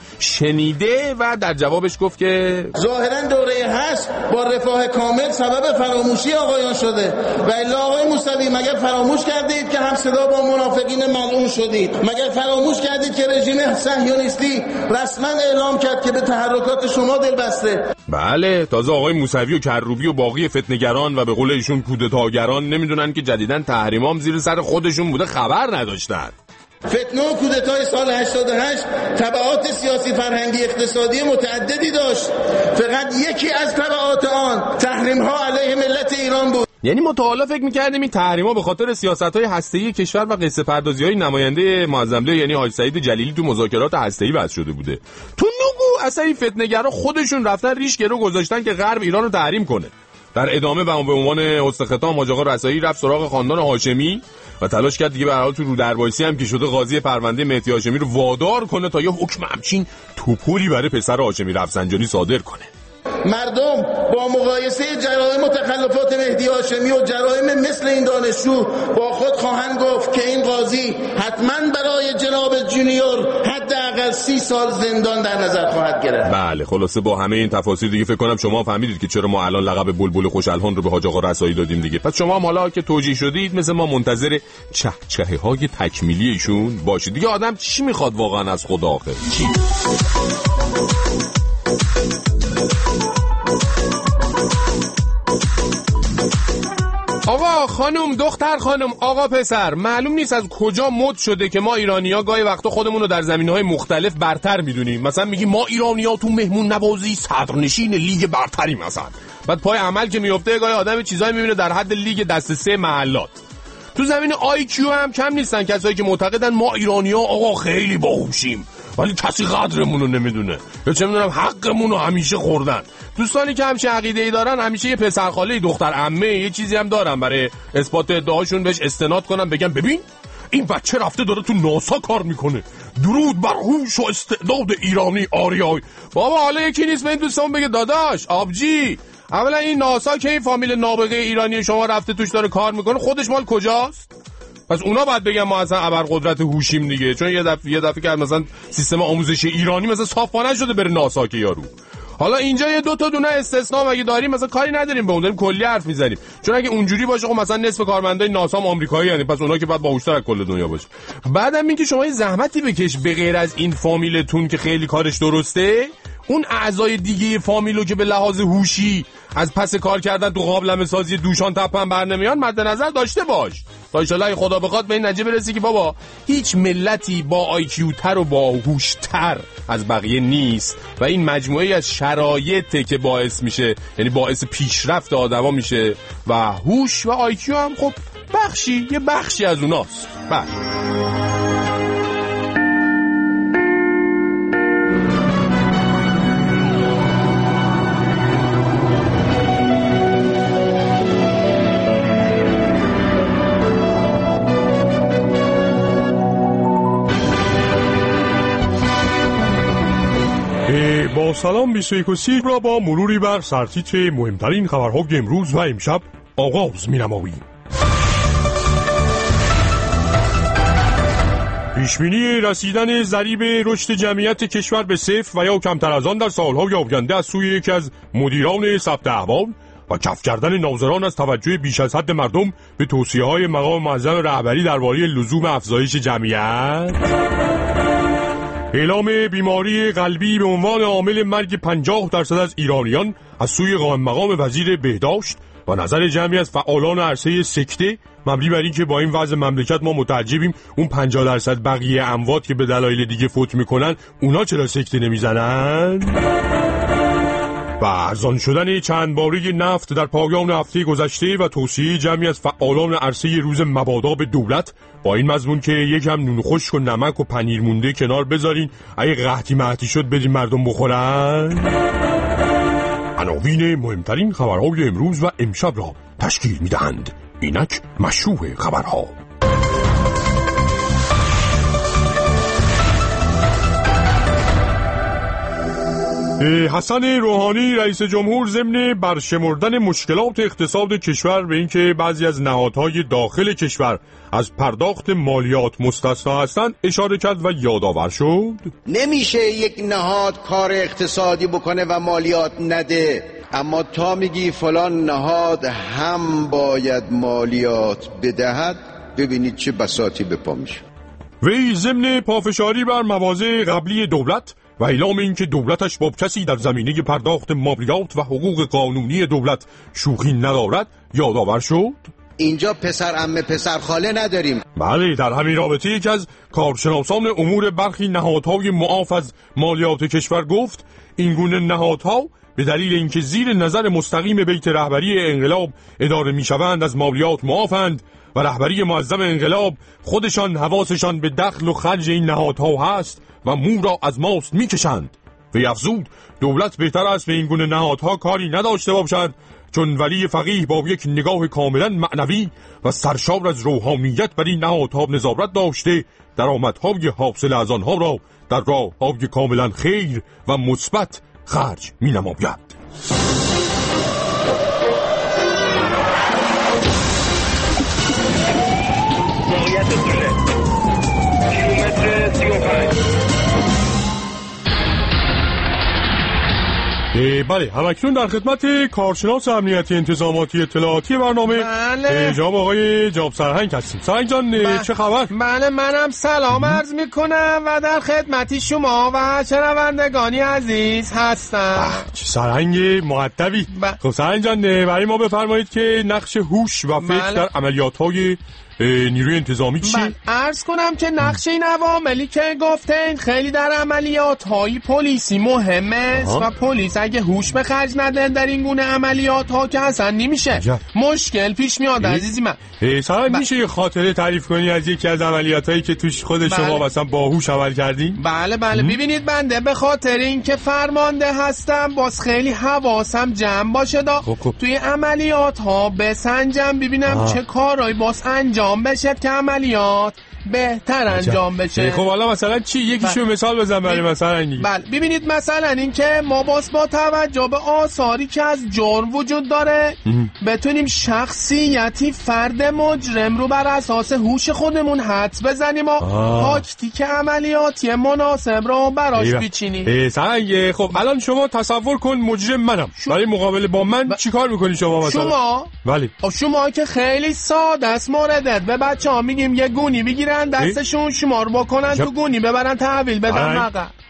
شنیده و در جوابش گفت که ظاهراً دوره حذف با رفاه کامل سبب فراموشی آقایان شده و الا آقای موسوی مگر فراموش کردید که هم صدا با منافقین ملعون شدید؟ مگر فراموش کردید که رژیم صهیونیستی رسما اعلام کرد که به تحرکات شما دل بسته؟ بله، تازه آقای موسوی و کروبی و باقی فتنه‌گران و به قول ایشون کودتاگران نمیدونن که جدیداً تحریمام زیر سر خودشون بوده، خبر نداشتن. فتنه و کودتای سال هشتاد و هشت تبعات سیاسی، فرهنگی، اقتصادی متعددی داشت. فقط یکی از تبعات آن تحریم‌ها علیه ملت ایران بود. یعنی ما تا حالا فکر می‌کردیم این تحریم‌ها به خاطر سیاست‌های هسته‌ای کشور و قصه پردازی‌های نماینده معظم‌له یعنی حاج سعید جلیلی تو مذاکرات هسته‌ای وضع شده بوده. تو نگو اصلا این فتنه‌گرا خودشون رفتن ریش گرو گذاشتن که غرب ایران رو تحریم کنه. در ادامه به عنوان حسن ختام حاج آقا رسایی رفت سراغ خاندان هاشمی و تلاش کرد دیگه به هر حال تو رو دربایسی هم که شده قاضی پرونده مهدی هاشمی رو وادار کنه تا یه حکم همچین توپولی برای پسر هاشمی رفسنجانی صادر کنه. مردم با مقایسه جرایم و تخلفات مهدی هاشمی و جرایم مثل این دانشجو با خود خواهند گفت که این قاضی حتما برای جناب جونیور حداقل سی سال زندان در نظر خواهد گرفت. بله، خلاصه با همه این تفاصیل دیگه فکر کنم شما فهمیدید که چرا ما الان لقب بلبل خوشالهان رو به حاج آقا رسایی دادیم دیگه. پس شما هم حالا که توجیه شدید مثل ما منتظر چهچه‌های تکمیلی ایشون باشید دیگه. آدم چی میخواد واقعا از خدا آخر؟ چی؟ آقا خانم، دختر خانم، آقا پسر، معلوم نیست از کجا مد شده که ما ایرانی‌ها گاهی وقتا خودمون رو در زمینه‌های مختلف برتر می‌دونیم. مثلا میگیم ما ایرانی‌ها تو مهمون نوازی صدرنشین لیگ برتریم مثلا. بعد پای عمل که میفته گاهی آدم چیزایی می‌بینه در حد لیگ دسته سه محلات. تو زمین آی کیو هم کم نیستن کسایی که معتقدن ما ایرانی‌ها آقا خیلی باهوشیم ولی کسی قدرمون رو نمیدونه یا چه میدونم حقمون رو همیشه خوردن. دوستانی که همچین عقیده‌ای دارن همیشه یه پسرخاله دختر عمه یه چیزی هم دارن برای اثبات ادعاشون بهش استناد کنن، بگن ببین این بچه رفته داره تو ناسا کار میکنه، درود بر هوش و استعداد ایرانی آریای. بابا حالا یکی نیست به این دوستان بگه داداش آبجی، اولا این ناسا که این فامیل نابغه ایرانی شما رفته توش داره کار میکنه خودش مال کجاست؟ پس اونا باید بگن ما اصلا ابرقدرت هوشیم دیگه، چون یه دفعه یه دفعه که مثلا سیستم آموزشی ایرانی مثلا صافانه شده بره ناسا که یارو. حالا اینجا یه دو تا دونه استثناء مگه داریم؟ مثلا کاری نداریم به اون، داریم کلی حرف میزنیم، چون اگه اونجوری باشه خب مثلا نصف کارمندای ناسا هم آمریکایی یعنی پس اونا که بعد باهوشتر از کل دنیا باشه. بعدم اینکه شما یه زحمتی بکش به غیر از این فامیلتون که خیلی کارش درسته، اون اعضای دیگه فامیلو که به لحاظ هوشی از پس کار کردن تو قابلمه سازی دوشان تپن بر نمیان مد نظر داشته باش تا ان شاءالله خدا بخواد به این نتیجه برسی که بابا هیچ ملتی با آی کیو تر و با هوش تر از بقیه نیست و این مجموعه از شرایطه که باعث میشه، یعنی باعث پیشرفت آدما میشه و هوش و آی کیو هم خب بخشی یه بخشی از اوناست. بله. با سلام بیست و یک و سی را با مروری بر سرتیتر مهمترین خبرهای امروز و امشب آغاز می‌نماییم. پیشبینی رسیدن ضریب رشد جمعیت کشور به صفر و یا کمتر از آن در سالهای آینده از سوی یکی از مدیران ثبت احوال و کف کردن ناظران از توجه بیش از حد مردم به توصیه‌های مقام معظم رهبری درباره لزوم افزایش جمعیت، اعلام بیماری قلبی به عنوان عامل مرگ پنجاه درصد از ایرانیان از سوی قائم مقام وزیر بهداشت و نظر جمعی از فعالان عرصه سکته مبنی بر این که با این وضع مملکت ما متعجبیم اون پنجاه درصد بقیه اموات که به دلایل دیگه فوت میکنن اونا چرا سکته نمیزنن؟ و ارزان شدن چند باره نفت در پایان هفته گذشته و توصیه جمعی از فعالان عرصه روز مبادا به دولت با این مضمون که یکم نون خشک و نمک و پنیر مونده کنار بذارین اگه قحطی مهدی شد بدین مردم بخورن. عناوین مهمترین خبرهای امروز و امشب را تشکیل میدهند. اینک مشروع خبرها. حسن روحانی رئیس جمهور ضمن برشمردن مشکلات اقتصاد کشور به اینکه بعضی از نهادهای داخل کشور از پرداخت مالیات مستثنا هستند اشاره کرد و یادآور شد نمیشه یک نهاد کار اقتصادی بکنه و مالیات نده، اما تا میگی فلان نهاد هم باید مالیات بدهد ببینید چه بساطی به پا میشه. وی ضمن پافشاری بر مواضع قبلی دولت و اعلام این که دولتش با کسی در زمینه پرداخت مالیات و حقوق قانونی دولت شوخی ندارد یادآور شد اینجا پسر عمه پسر خاله نداریم. بله، در همین رابطه یکی از کارشناسان امور برخی نهادهای معاف از مالیات کشور گفت این گونه نهادها به دلیل اینکه زیر نظر مستقیم بیت رهبری انقلاب اداره میشوند از مالیات معافند و رهبری معظم انقلاب خودشان حواسشان به دخل و خرج این نهادها هست و مو را از ماست میکشند. و افزود دولت بهتر است به این گونه نهادها کاری نداشته باشد، چون ولی فقیه با یک نگاه کاملا معنوی و سرشار از روحانیت بر این نهادها نظارت داشته درآمدهای حاصل از آنها را در راه‌های کاملا خیر و مثبت خرج می‌نماید. بله، همکنون در خدمت کارشناس امنیتی انتظاماتی اطلاعاتی برنامه بله. جناب آقای جاب سرهنگ هستیم. سرهنگ جان بله. چه خبر؟ بله، منم سلام عرض میکنم و در خدمتی شما و شنوندگانی عزیز هستم. چه سرهنگ مؤدبی. خب سرهنگ جان برای ما بفرمایید که نقش هوش و فکر بله. در عملیات‌های نیروی انتظامی چی؟ من عرض کنم که نقش این عواملی که گفتین خیلی در عملیات های پلیسی مهمه و پلیس اگه هوش به خرج نده در این گونه عملیات ها که اصلا نمیشه جا. مشکل پیش میاد عزیزی من. سلام ب... میشه یه خاطره تعریف کنی از یکی از عملیات هایی که توش خود بله. شما مثلا با هوش عمل کردین؟ بله بله م? ببینید بنده به خاطر این که فرمانده هستم باز خیلی حواسم جمع باشه دا خب خب. توی عملیات ها بسنجم ببینم آه. چه کارایی باز انجام بشه که عملیات بهتر انجام بشه. خب حالا مثلا چی؟ یکیشو مثال بزن برای مثلا این. بله ببینید مثلا این که ما باز با توجه به آثاری که از جرم وجود داره ام. بتونیم شخصیتی فرد مجرم رو بر اساس هوش خودمون حدس بزنیم و تاکتیک عملیاتی مناسب رو براش بچینیم. سنگ خب الان شما تصور کن مجرم منم شو... برای مقابله با من ب... چیکار میکنی شما مثلا؟ شما بله خب شما که خیلی ساده است موردت به بچه‌ها میگیم یه گونی بگیرن دستشون شمار بکنن تو گونی ببرن تحویل بدن مقا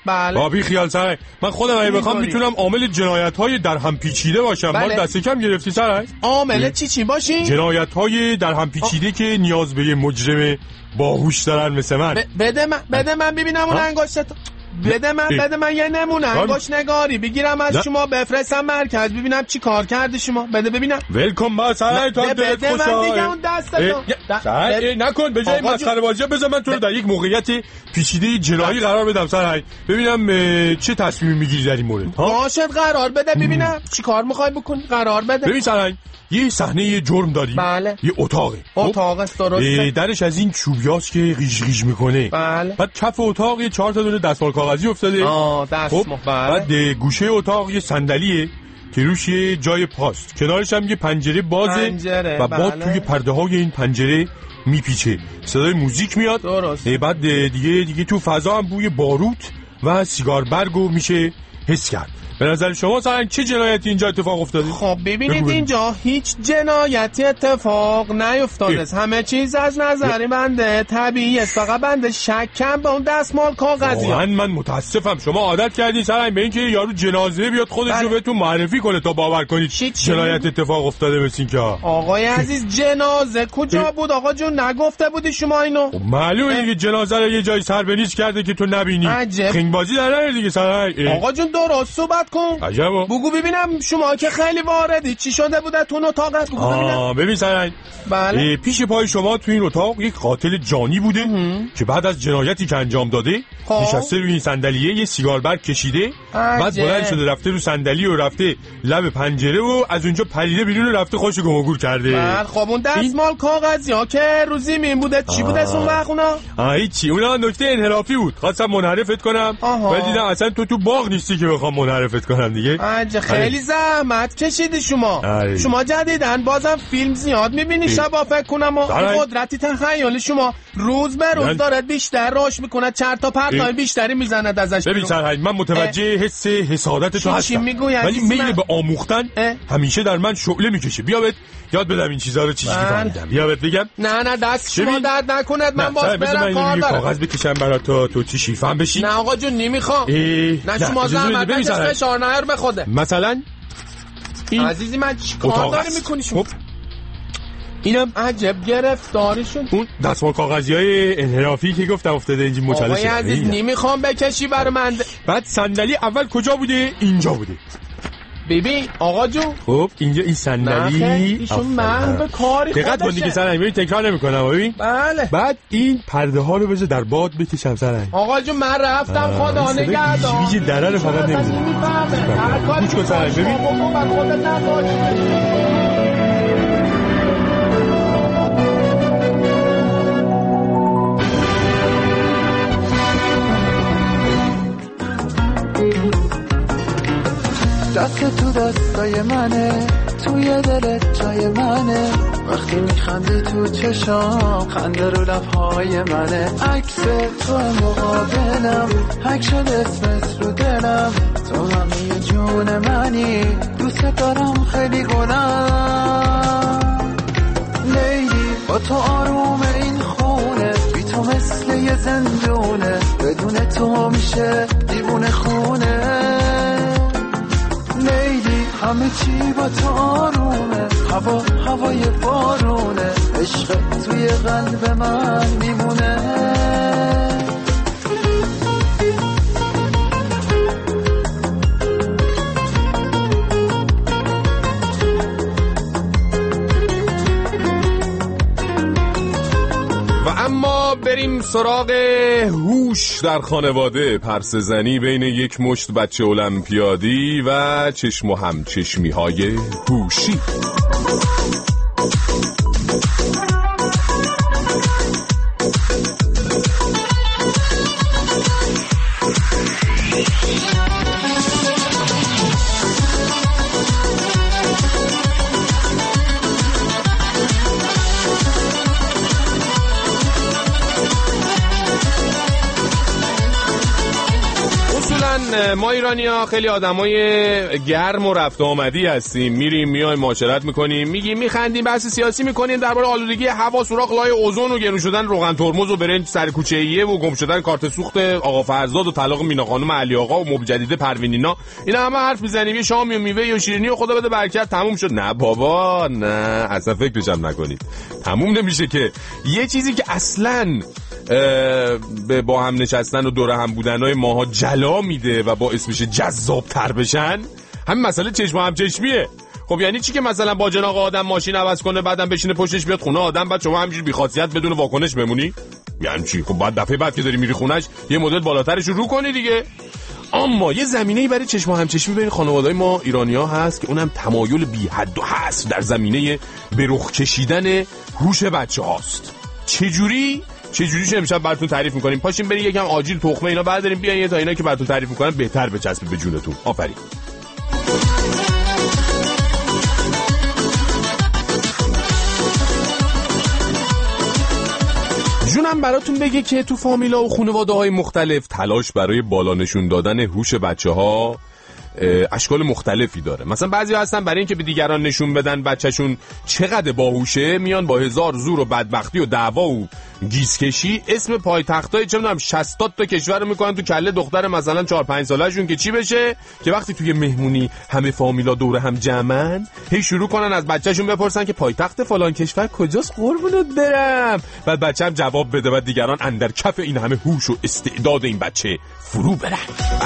بله. بابی خیال سرای من خودم اگه بخوام میتونم عامل جنایت‌های در هم پیچیده باشم. بله. ما دست کم گرفتی سرای؟ عامل چی چی باشی؟ جنایت‌های در هم پیچیده که نیاز به یه مجرم باهوش دارن مثل من. ب... بده من بده من ببینم اون انگشتتو. بده من بده من یه نمونه انگشت نگاری بگیرم از شما بفرستم مرکز ببینم چی کار کرده شما. بده ببینم. ولکام با سرای تو بده من دیگه اون دستتو. سرای نکن به جای مسخره بازی بذار من تو رو در یک موقعیت پیچیده جنایی قرار بدم سرای ببینم چه تصمیمی میگیری در این مورد. باشه قرار بده ببینم چی کار میخوای بکنی. قرار بده. ببین سرای یه صحنه یه جرم داری. بله. یه اتاقه. اتاق است درسته. درش از این چوبیاست که غیش غیش میکنه. بله. بعد کف اتاق یه چهار تا دونه دستمال کاغذی افتاده. آه دستمال. بعد گوشه اتاق یه صندلیه که روش یه جای پاست. کنارش هم یه پنجره بازه پنجره. و باد بله. توی پرده های این پنجره میپیچه. صدای موزیک میاد. درست. بعد دیگه دیگه تو فضا هم بوی باروت و سیگار برگو میشه حس کرد. به نظر شما سرنگ چه جنایتی اینجا اتفاق افتاده؟ خب ببینید اینجا هیچ جنایتی اتفاق نیفتاده است. همه چیز از نظر بنده طبیعی است. فقط بنده شکم به اون دستمال کاغذی. واقعا من متاسفم شما عادت کردین سرنگ به اینکه یارو جنازه بیاد خودش رو بهتون معرفی کنه تا باور کنید جنایت اتفاق افتاده مثل اینکه. آقای عزیز جنازه کجا بود آقا جون؟ نگفته بودی شما اینو؟ معلومه دیگه جنازه رو یه جای سر به نیست کرده که تو نبینی. خنگ بازی در نره دیگه سرنگ. آقا جون درست صحبت کن. عجبا. بگو ببینم شما که خیلی واردی چی شده بوده تو این اتاقت؟ بگو ببینم. ببین سرنگ بله. پیش پای شما تو این اتاق یک قاتل جانی بوده هم. که بعد از جنایتی که انجام داده خواه. نشسته روی این صندلیه یه سیگار برگ کشیده. بعد بلند شده رفته رو صندلی و رفته لب پنجره و از اونجا پریده بیرون و رفته خوش گم و گور کرده. بعد خب اون دستمال این... کاغذی ها که روزی مین بوده چی بوده اون وقت اونا؟ آ هیچی اونا نکته انحرافی بود. خواستم منحرفت کنم ولی دیدم اصلا تو تو باغ نیستی که بخوام منحرفت کنم دیگه. آجه خیلی زحمت کشیدی شما. آره. شما جدیدن بازم فیلم زیاد میبینی شبا فکر کنم و قدرتی تخیل شما روز به روز داره بیشتر راش میکنه چرت تا پرتای بیشتری میزند ازش. ببین سرهنگ من متوجه حس حسادت تو هستم ولی میل به آموختن اه؟ همیشه در من شعله میکشه. بیا بهت یاد بدم این چیزا رو چیزی فهمیدم. بیا بهت بگم. نه نه دست شما درد نکند من باز برم کار دارم. کاغذ بکشم برات تو تو چی شیفم بشی. نه آقا جون نمیخوام. نه شما زحمت بکش فشار نیار به خوده. مثلا این عزیزی من چیکار داری میکنی شما؟ اینم عجب گرفتارشون. اون دستمال کاغذیای انحرافی که گفتم افتاده اینجا مچاله شده. آقای عزیز نمیخوام بکشی برای من. بعد صندلی اول کجا بوده؟ اینجا بوده. ببین آقا جون خب اینجا این صندلی ایشون محو به کاری خودشه. دقت کن دیگه سرنگ ببین تکرار نمیکنم ببین. بله. بعد این پرده ها رو بذار در باد بکشم سرنگ. آقا جون من رفتم خدا نگهدار. چیزی درر رو فقط نمی‌فهمه. گوش کن سرنگ ببین. خودت نباش. دست تو دستای منه توی دلت جای منه وقتی میخندی تو چشام خنده رو لبهای منه عکس تو مقابلم حک شد اسمت رو دلم تو همه جون منی دوست دارم خیلی گلم لیلی با تو آروم این خونه بی تو مثل یه زندونه بدون تو میشه دیوونه خونه لیلی همه چی با تو آرومه هوا هوای بارونه عشق توی قلب من میمونه و اما بریم سراغ هوش در خانواده. پرسه زنی بین یک مشت بچه المپیادی و چشم و همچشمی های هوشی. میدونن ما ایرانی‌ها خیلی آدمای گرم و رفت آمدی هستیم، میریم میایم معاشرت میکنیم، میگیم میخندیم، بحث سیاسی میکنیم درباره آلودگی هوا، سوراخ لای اوزون و گرون شدن روغن ترمز و برنج سر کوچه ایه و گم شدن کارت سوخت آقا فرزاد و طلاق مینا خانم علی آقا و مب جدید پروینینا. اینا همه حرف میزنیم، یه شامی و میوه و شیرینی و خدا بده برکت تموم شد. نه بابا نه، اصلا فکرش هم نکنید، تموم نمیشه که. یه چیزی که اصلاً به با هم نشستن و دور هم بودنای ماها جلا میده و باعث میشه جذاب تر بشن، همین مسئله چشم و همچشمیه. خب یعنی چی که مثلا با جناق آدم ماشین عوض کنه بعدم بشینه پشتش بیاد خونه آدم، بعد شما همینجوری بی‌خاصیت بدون واکنش بمونی؟ یعنی چی؟ خب بعد دفعه بعد که داری میری خونش یه مدل بالاترش رو کنی دیگه. اما یه زمینه‌ای برای چشم و همچشمی بین خانواده‌های ما ایرانی‌ها هست که اونم تمایل بی حد و حصر در زمینه به رخ کشیدن هوش بچه‌هاست. چه جوری؟ چه جوریش امشب براتون تعریف می‌کنیم. پاشیم بریم یکم آجیل تخمه اینا برداریم بیاین یه تا اینا که براتون تعریف می‌کنم بهتر بچسبه به جونتون. آفرین. جونم براتون بگه که تو فامیلا و خانواده‌های مختلف تلاش برای بالا نشون دادن هوش بچه‌ها اشکال مختلفی داره. مثلا بعضی هستن برای اینکه به دیگران نشون بدن بچه‌شون چقدر باهوشه میان با هزار زور و بدبختی و دعوا و گیسکشی اسم پایتختای چه میدونم شصت تا کشور رو میکنن تو کله دختر مثلا چهار پنج ساله‌شون که چی بشه که وقتی توی مهمونی همه فامیلا دور هم جمعن هی شروع کنن از بچه‌شون بپرسن که پایتخت فلان کشور کجاست قربونت برم، بعد بچه‌م جواب بده و دیگران اندر کف این همه هوش و استعداد این بچه فرو برن.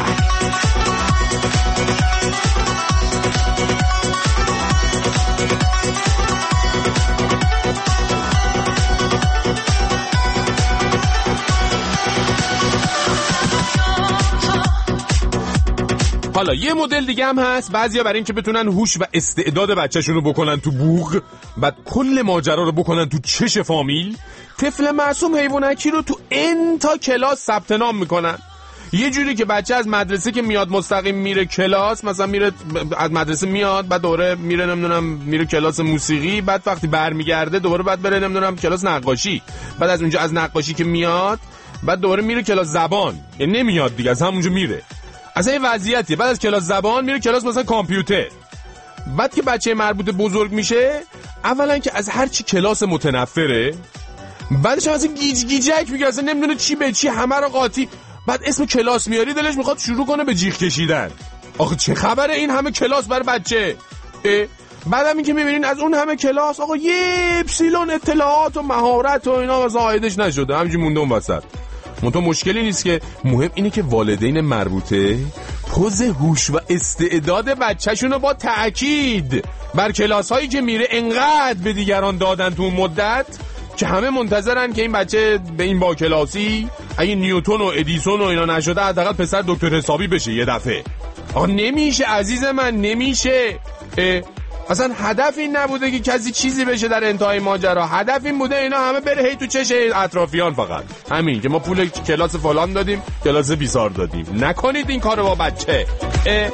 حالا یه مدل دیگه هم هست، بعضیا برای اینکه بتونن هوش و استعداد بچه‌شون رو بکنن تو بوق، بعد کل ماجرا رو بکنن تو چش فامیل، طفل معصوم حیوانکی رو تو ان تا کلاس ثبت نام میکنن. یه جوری که بچه از مدرسه که میاد مستقیم میره کلاس، مثلا میره از مدرسه میاد بعد دوره میره نمیدونم میره کلاس موسیقی، بعد وقتی برمیگرده دوباره بعد بره نمیدونم کلاس نقاشی، بعد از اونجا از نقاشی که میاد بعد دوباره میره کلاس زبان، یعنی نمیاد دیگه از همونجا میره. اصلا این وضعیتیه. بعد از کلاس زبان میره کلاس مثلا کامپیوتر. بعد که بچه مربوطه بزرگ میشه، اولا که از هر چی کلاس متنفره، بعدش هم اصلا گیج گیجک میگه، اصلا نمیدونه چی به چی، همه رو قاطی. بعد اسم کلاس میاری دلش میخواد شروع کنه به جیغ کشیدن. آخه چه خبره این همه کلاس برای بچه؟ بعدم این که میبینین از اون همه کلاس آقا یه اپسیلون اطلاعات و مهارت و اینا مثلا عایدش نشده، همینجوری مونده اون وسط. منتها مشکلی نیست که مهم اینه که والدین مربوطه پوز هوش و استعداد بچه‌شون رو با تأکید بر کلاس هایی که میره انقدر به دیگران دادن تو مدت که همه منتظرن که این بچه به این با کلاسی اگه نیوتن و ادیسون و اینا نشده حداقل پسر دکتر حسابی بشه یه دفعه. آقا نمیشه عزیز من، نمیشه. اصلا هدف این نبوده که کسی چیزی بشه در انتهای ماجرا، هدف این بوده اینا همه بره هی تو چش اطرافیان، فقط همین که ما پول کلاس فلان دادیم کلاس بیسار دادیم. نکنید این کارو با بچه. اه.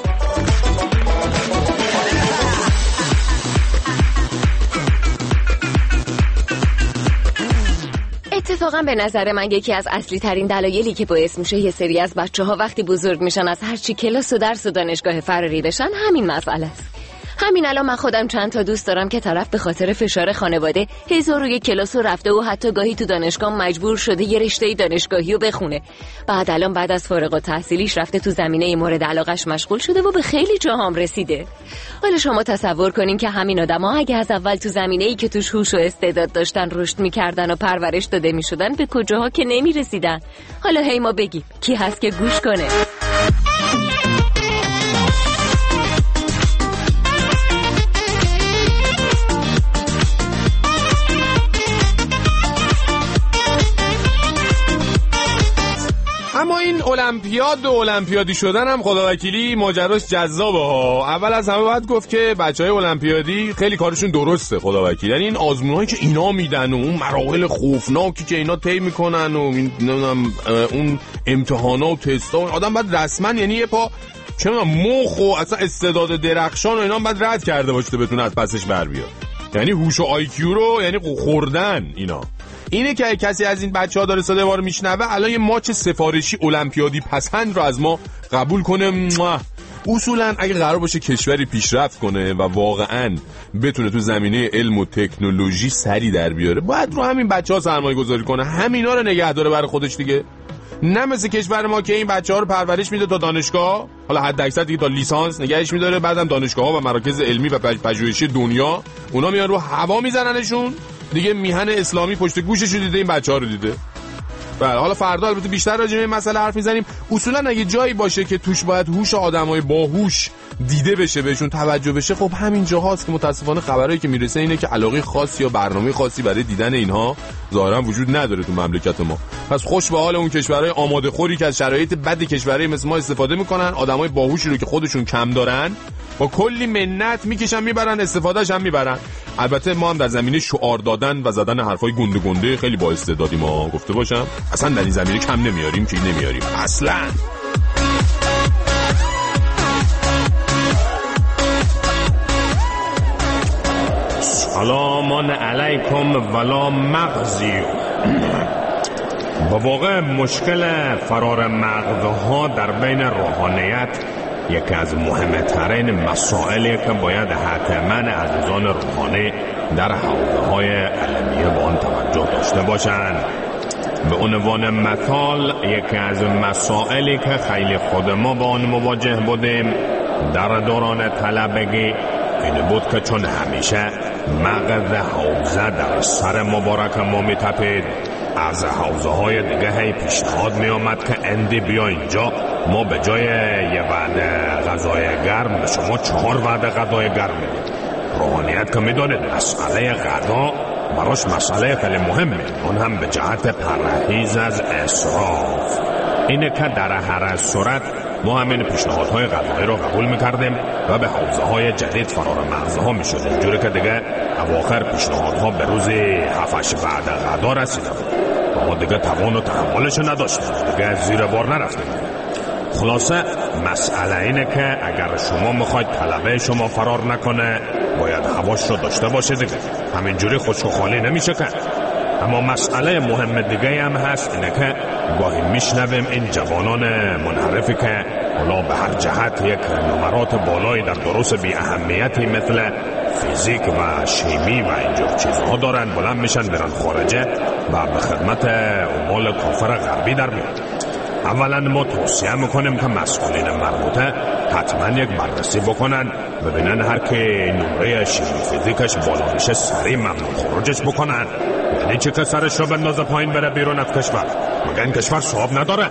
اتفاقا به نظر من یکی از اصلی ترین دلایلی که باعث میشه یه سری از بچه ها وقتی بزرگ میشن از هرچی کلاس و درس و دانشگاه فراری بشن همین مسئله است. همین الان من خودم چند تا دوست دارم که طرف به خاطر فشار خانواده هزار و یک کلاس رو رفته و حتی گاهی تو دانشگاه مجبور شده یه رشته دانشگاهی رو بخونه. بعد الان بعد از فارغ التحصیلیش رفته تو زمینه مورد علاقش مشغول شده و به خیلی جاهام رسیده. حالا شما تصور کنین که همین آدما اگه از اول تو زمینه‌ای که توش هوش و استعداد داشتن رشد می‌کردن و پرورش داده می‌شدن به کجاها که نمی‌رسیدن. حالا هی ما بگیم کی هست که گوش کنه. اما این المپیاد و المپیادی شدن هم خداوکیلی ماجراش جذابه ها. اول از همه باید گفت که بچهای المپیادی خیلی کارشون درسته خداوکیلی، یعنی این آزمونایی که اینا میدن و اون مراحل خوفناکی که اینا طی میکنن و نمیدونم اون امتحانا و تستا، آدم باید رسما یعنی یه پا چه مخ و اصلا استعداد درخشان و اینا باید رد کرده باشه بتونه از پسش بر بیاد. یعنی هوش و آی کیو رو یعنی خوردن اینا. اینه که کسی از این بچه‌ها داره صدای ما رو میشنوه الان یه ماچ سفارشی المپیادی پسند رو از ما قبول کنه. اصولا اگه قرار باشه کشوری پیشرفت کنه و واقعا بتونه تو زمینه علم و تکنولوژی سری در بیاره باید رو همین بچه‌ها سرمایه گذاری کنه، همینا رو نگه داره برای خودش دیگه، نه مثل کشور ما که این بچه‌ها رو پرورش میده تا دانشگاه، حالا حد اکثر دیگه تا لیسانس نگهش میداره، بعدم دانشگاه‌ها و مراکز علمی و پژوهشی دنیا اونا میان رو هوا میزننشون دیگه. میهن اسلامی پشت گوشش رو دیده، این بچه‌ها رو دیده. بله حالا فردا البته بیشتر راجع به این مسئله حرف میزنیم. اصولا اگه جایی باشه که توش باید هوش آدمای باهوش دیده بشه، بهشون توجه بشه، خب همین جاهاست که متاسفانه خبرایی که میرسه اینه که علاقه خاصی یا برنامه خاصی برای دیدن اینها ظاهرا وجود نداره تو مملکت ما. پس خوش به حال اون کشورهای آماده خوری که از شرایط بد کشورهای مثل ما استفاده میکنن، آدمای باهوشی رو که خودشون کم دارن با کلی منت میکشن میبرن، استفادهش هم میبرن. البته ما هم در زمینه شعار دادن و زدن حرفای گنده گنده خیلی با استعدادیم، ما گفته باشم اصلا در این زمینه کم نمیاریم که نمیاریم اصلا. سلام علیکم ولا مغزی. با واقع مشکل فرار مغزها در بین روحانیت یکی از مهمترین مسائلی که باید حتما عزیزان روحانی در حوزه‌های علمیه به آن توجه داشته باشند. به عنوان مثال یکی از مسائلی که خیلی خود ما با آن مواجه بودیم در دوران طلبگی این بود که چون همیشه مغز حوزه در سر مبارک ما می تپید، از حوزه های دیگه هی پیشنهاد می آمد که اندی بیا اینجا، ما به جای یه وعده غذای گرم به شما چهار وعده غذای گرم میدیم. روحانیت که می دانید مسئله غذا براش مسئله خیلی مهمه، اون هم به جهت پرهیز از اسراف. اینه که در هر صورت ما همین پیشنهادهای غذایی رو قبول میکردیم و به حوزه های جدید فرار مغزها میشد، اینجوری که دیگه اواخر پیشنهادها به روز هفتش بعد غذا رسیده بود و ما دیگه توان و تحملش نداشتیم، دیگه زیر بار نرفتیم. خلاصه مسئله اینه که اگر شما میخواید طلبه شما فرار نکنه باید هواش رو داشته باشه دیگه، همینجوری خشک و خالی نمیشه که. اما مسئله مهم دیگه هم هست، اینه که گاهی میشنویم این جوانان منحرفی که حالا به هر جهت یک نمرات بالایی در دروس بی اهمیتی مثل فیزیک و شیمی و اینجور چیزها دارن، بلند میشن برن خارجه و به خدمت عمال کافر غربی در میاد. اولا ما توصیه میکنیم که مسئولین مربوطه حتما یک بررسی بکنن، ببینن هر که نمره شیمی فیزیکش بالا میشه سریع ممنوع خروجش بکنن. یعنی چه که سرش رو بندازه پایین بره بیرون از کشور؟ مگه این کشور صاحب نداره؟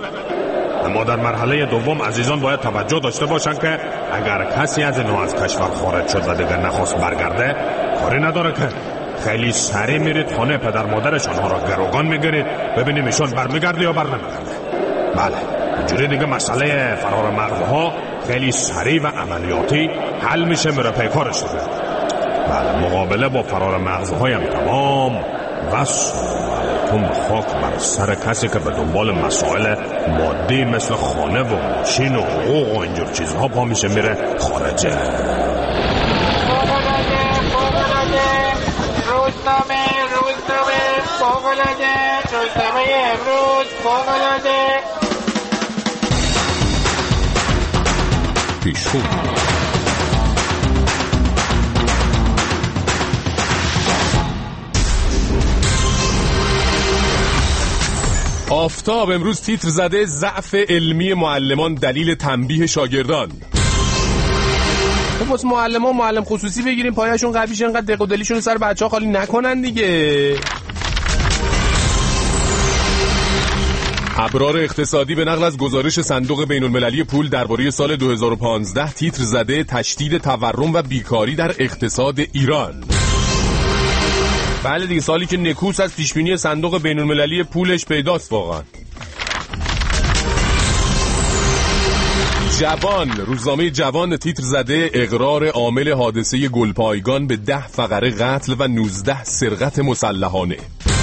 اما در مرحله دوم عزیزان باید توجه داشته باشن که اگر کسی از اینها از کشور خارج شد و دیگر نخواست برگرده، کاری نداره که خیلی سریع میرید خانه پدر مادرش، آنها را گروگان میگیرید ببینیم ایشون برمیگرده یا بر نمیگرده. بله اینجوری دیگه مسئله فرار مغزها خیلی سریع و عملیاتی حل میشه، میره پیکارش دیگه. بله مقابله با فرار مغزهای هم تمام و سلام علیکم خاک بر سر کسی که به دنبال مسائل مادی مثل خانه و ماشین و حقوق و اینجور چیزها پا میشه میره خارجه. روزنامه روزنامه فوق‌العاده روزنامه امروز فوق‌العاده پیشخون. آفتاب امروز تیتر زده ضعف علمی معلمان دلیل تنبیه شاگردان. خب واسه معلمان معلم خصوصی بگیریم پایشون قویش، انقدر دق و دلیشون سر بچه‌ها خالی نکنن دیگه. ابرار اقتصادی به نقل از گزارش صندوق بین‌المللی پول درباره سال دو هزار و پانزده تیتر زده تشدید تورم و بیکاری در اقتصاد ایران. بله دیگه سالی که نکوس از پیشبینی صندوق بین‌المللی پولش پیداست واقعا. جوان، روزنامه جوان تیتر زده اقرار عامل حادثه گلپایگان به ده فقره قتل و نوزده سرقت مسلحانه.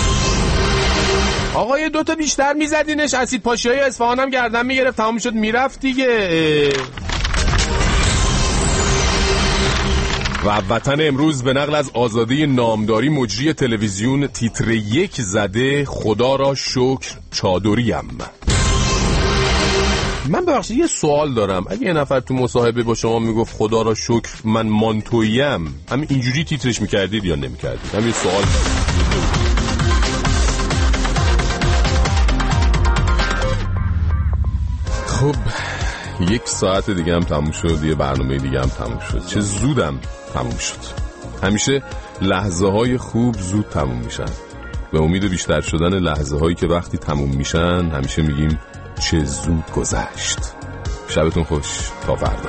آقا یه دوتا بیشتر میزدینش، اسید پاشیای اصفهان هم گردن میگرفت تمام شد میرفت دیگه. و وطن امروز به نقل از آزادی نامداری مجری تلویزیون تیتر یک زده خدا را شکر چادریم. من ببخشید یه سوال دارم، اگه یه نفر تو مصاحبه با شما میگفت خدا را شکر من مانتویم، همین اینجوری تیترش میکردید یا نمیکردید؟ همین سوال. خب یک ساعت دیگه هم تموم شد، یه برنامه دیگه هم تموم شد. چه زودم تموم شد. همیشه لحظه های خوب زود تموم میشن. به امید بیشتر شدن لحظه هایی که وقتی تموم میشن همیشه میگیم چه زود گذشت. شبتون خوش، تا فردا.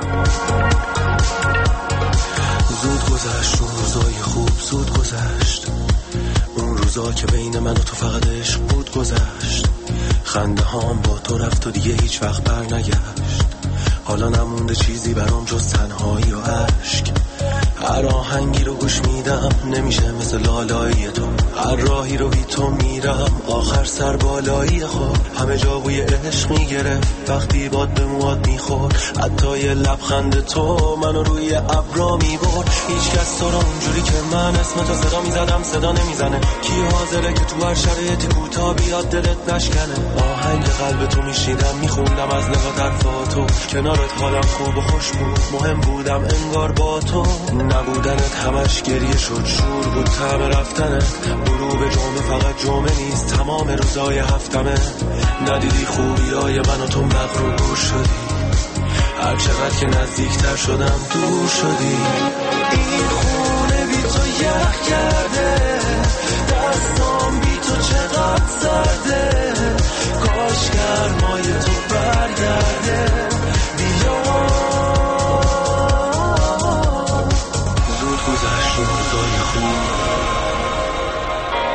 زود گذشت اون روزای خوب، زود گذشت اون روزا که بین من و تو فقط عشق بود گذشت. خنده هام با تو رفت و دیگه هیچ وقت بر نگشت. حالا نمونده چیزی برام جز تنهایی و عشق. هر آهنگی رو گوش میدم نمیشه مثل لالایی تو. هر راهی رو بی تو میرم آخر سر بالایی خود. همه جا بوی عشق میگرفت وقتی باد به مواد میخورد. حتی یه لبخند تو منو روی ابرا میبرد. هیچ کس تو رو اونجوری که من اسم تو صدا میزدم صدا نمیزنه. کی حاضره که تو هر شرایطی کوتاه بیاد دلت نشکنه. آهنگ قلب تو میشیدم میخوندم از نگاه طرفاتو. کنارت حالم خوب و خوش بود، مهم بودم انگار با تو. نبودنت همش گریه شد، شور بود طعم رفتنت. غروب جمعه فقط جمعه نیست، تمام روزای هفتمه. ندیدی خوبیای من و تو مغرور شدی. هر چقدر که نزدیکتر شدم دور شدی. این خونه بی تو یخ کرده، دست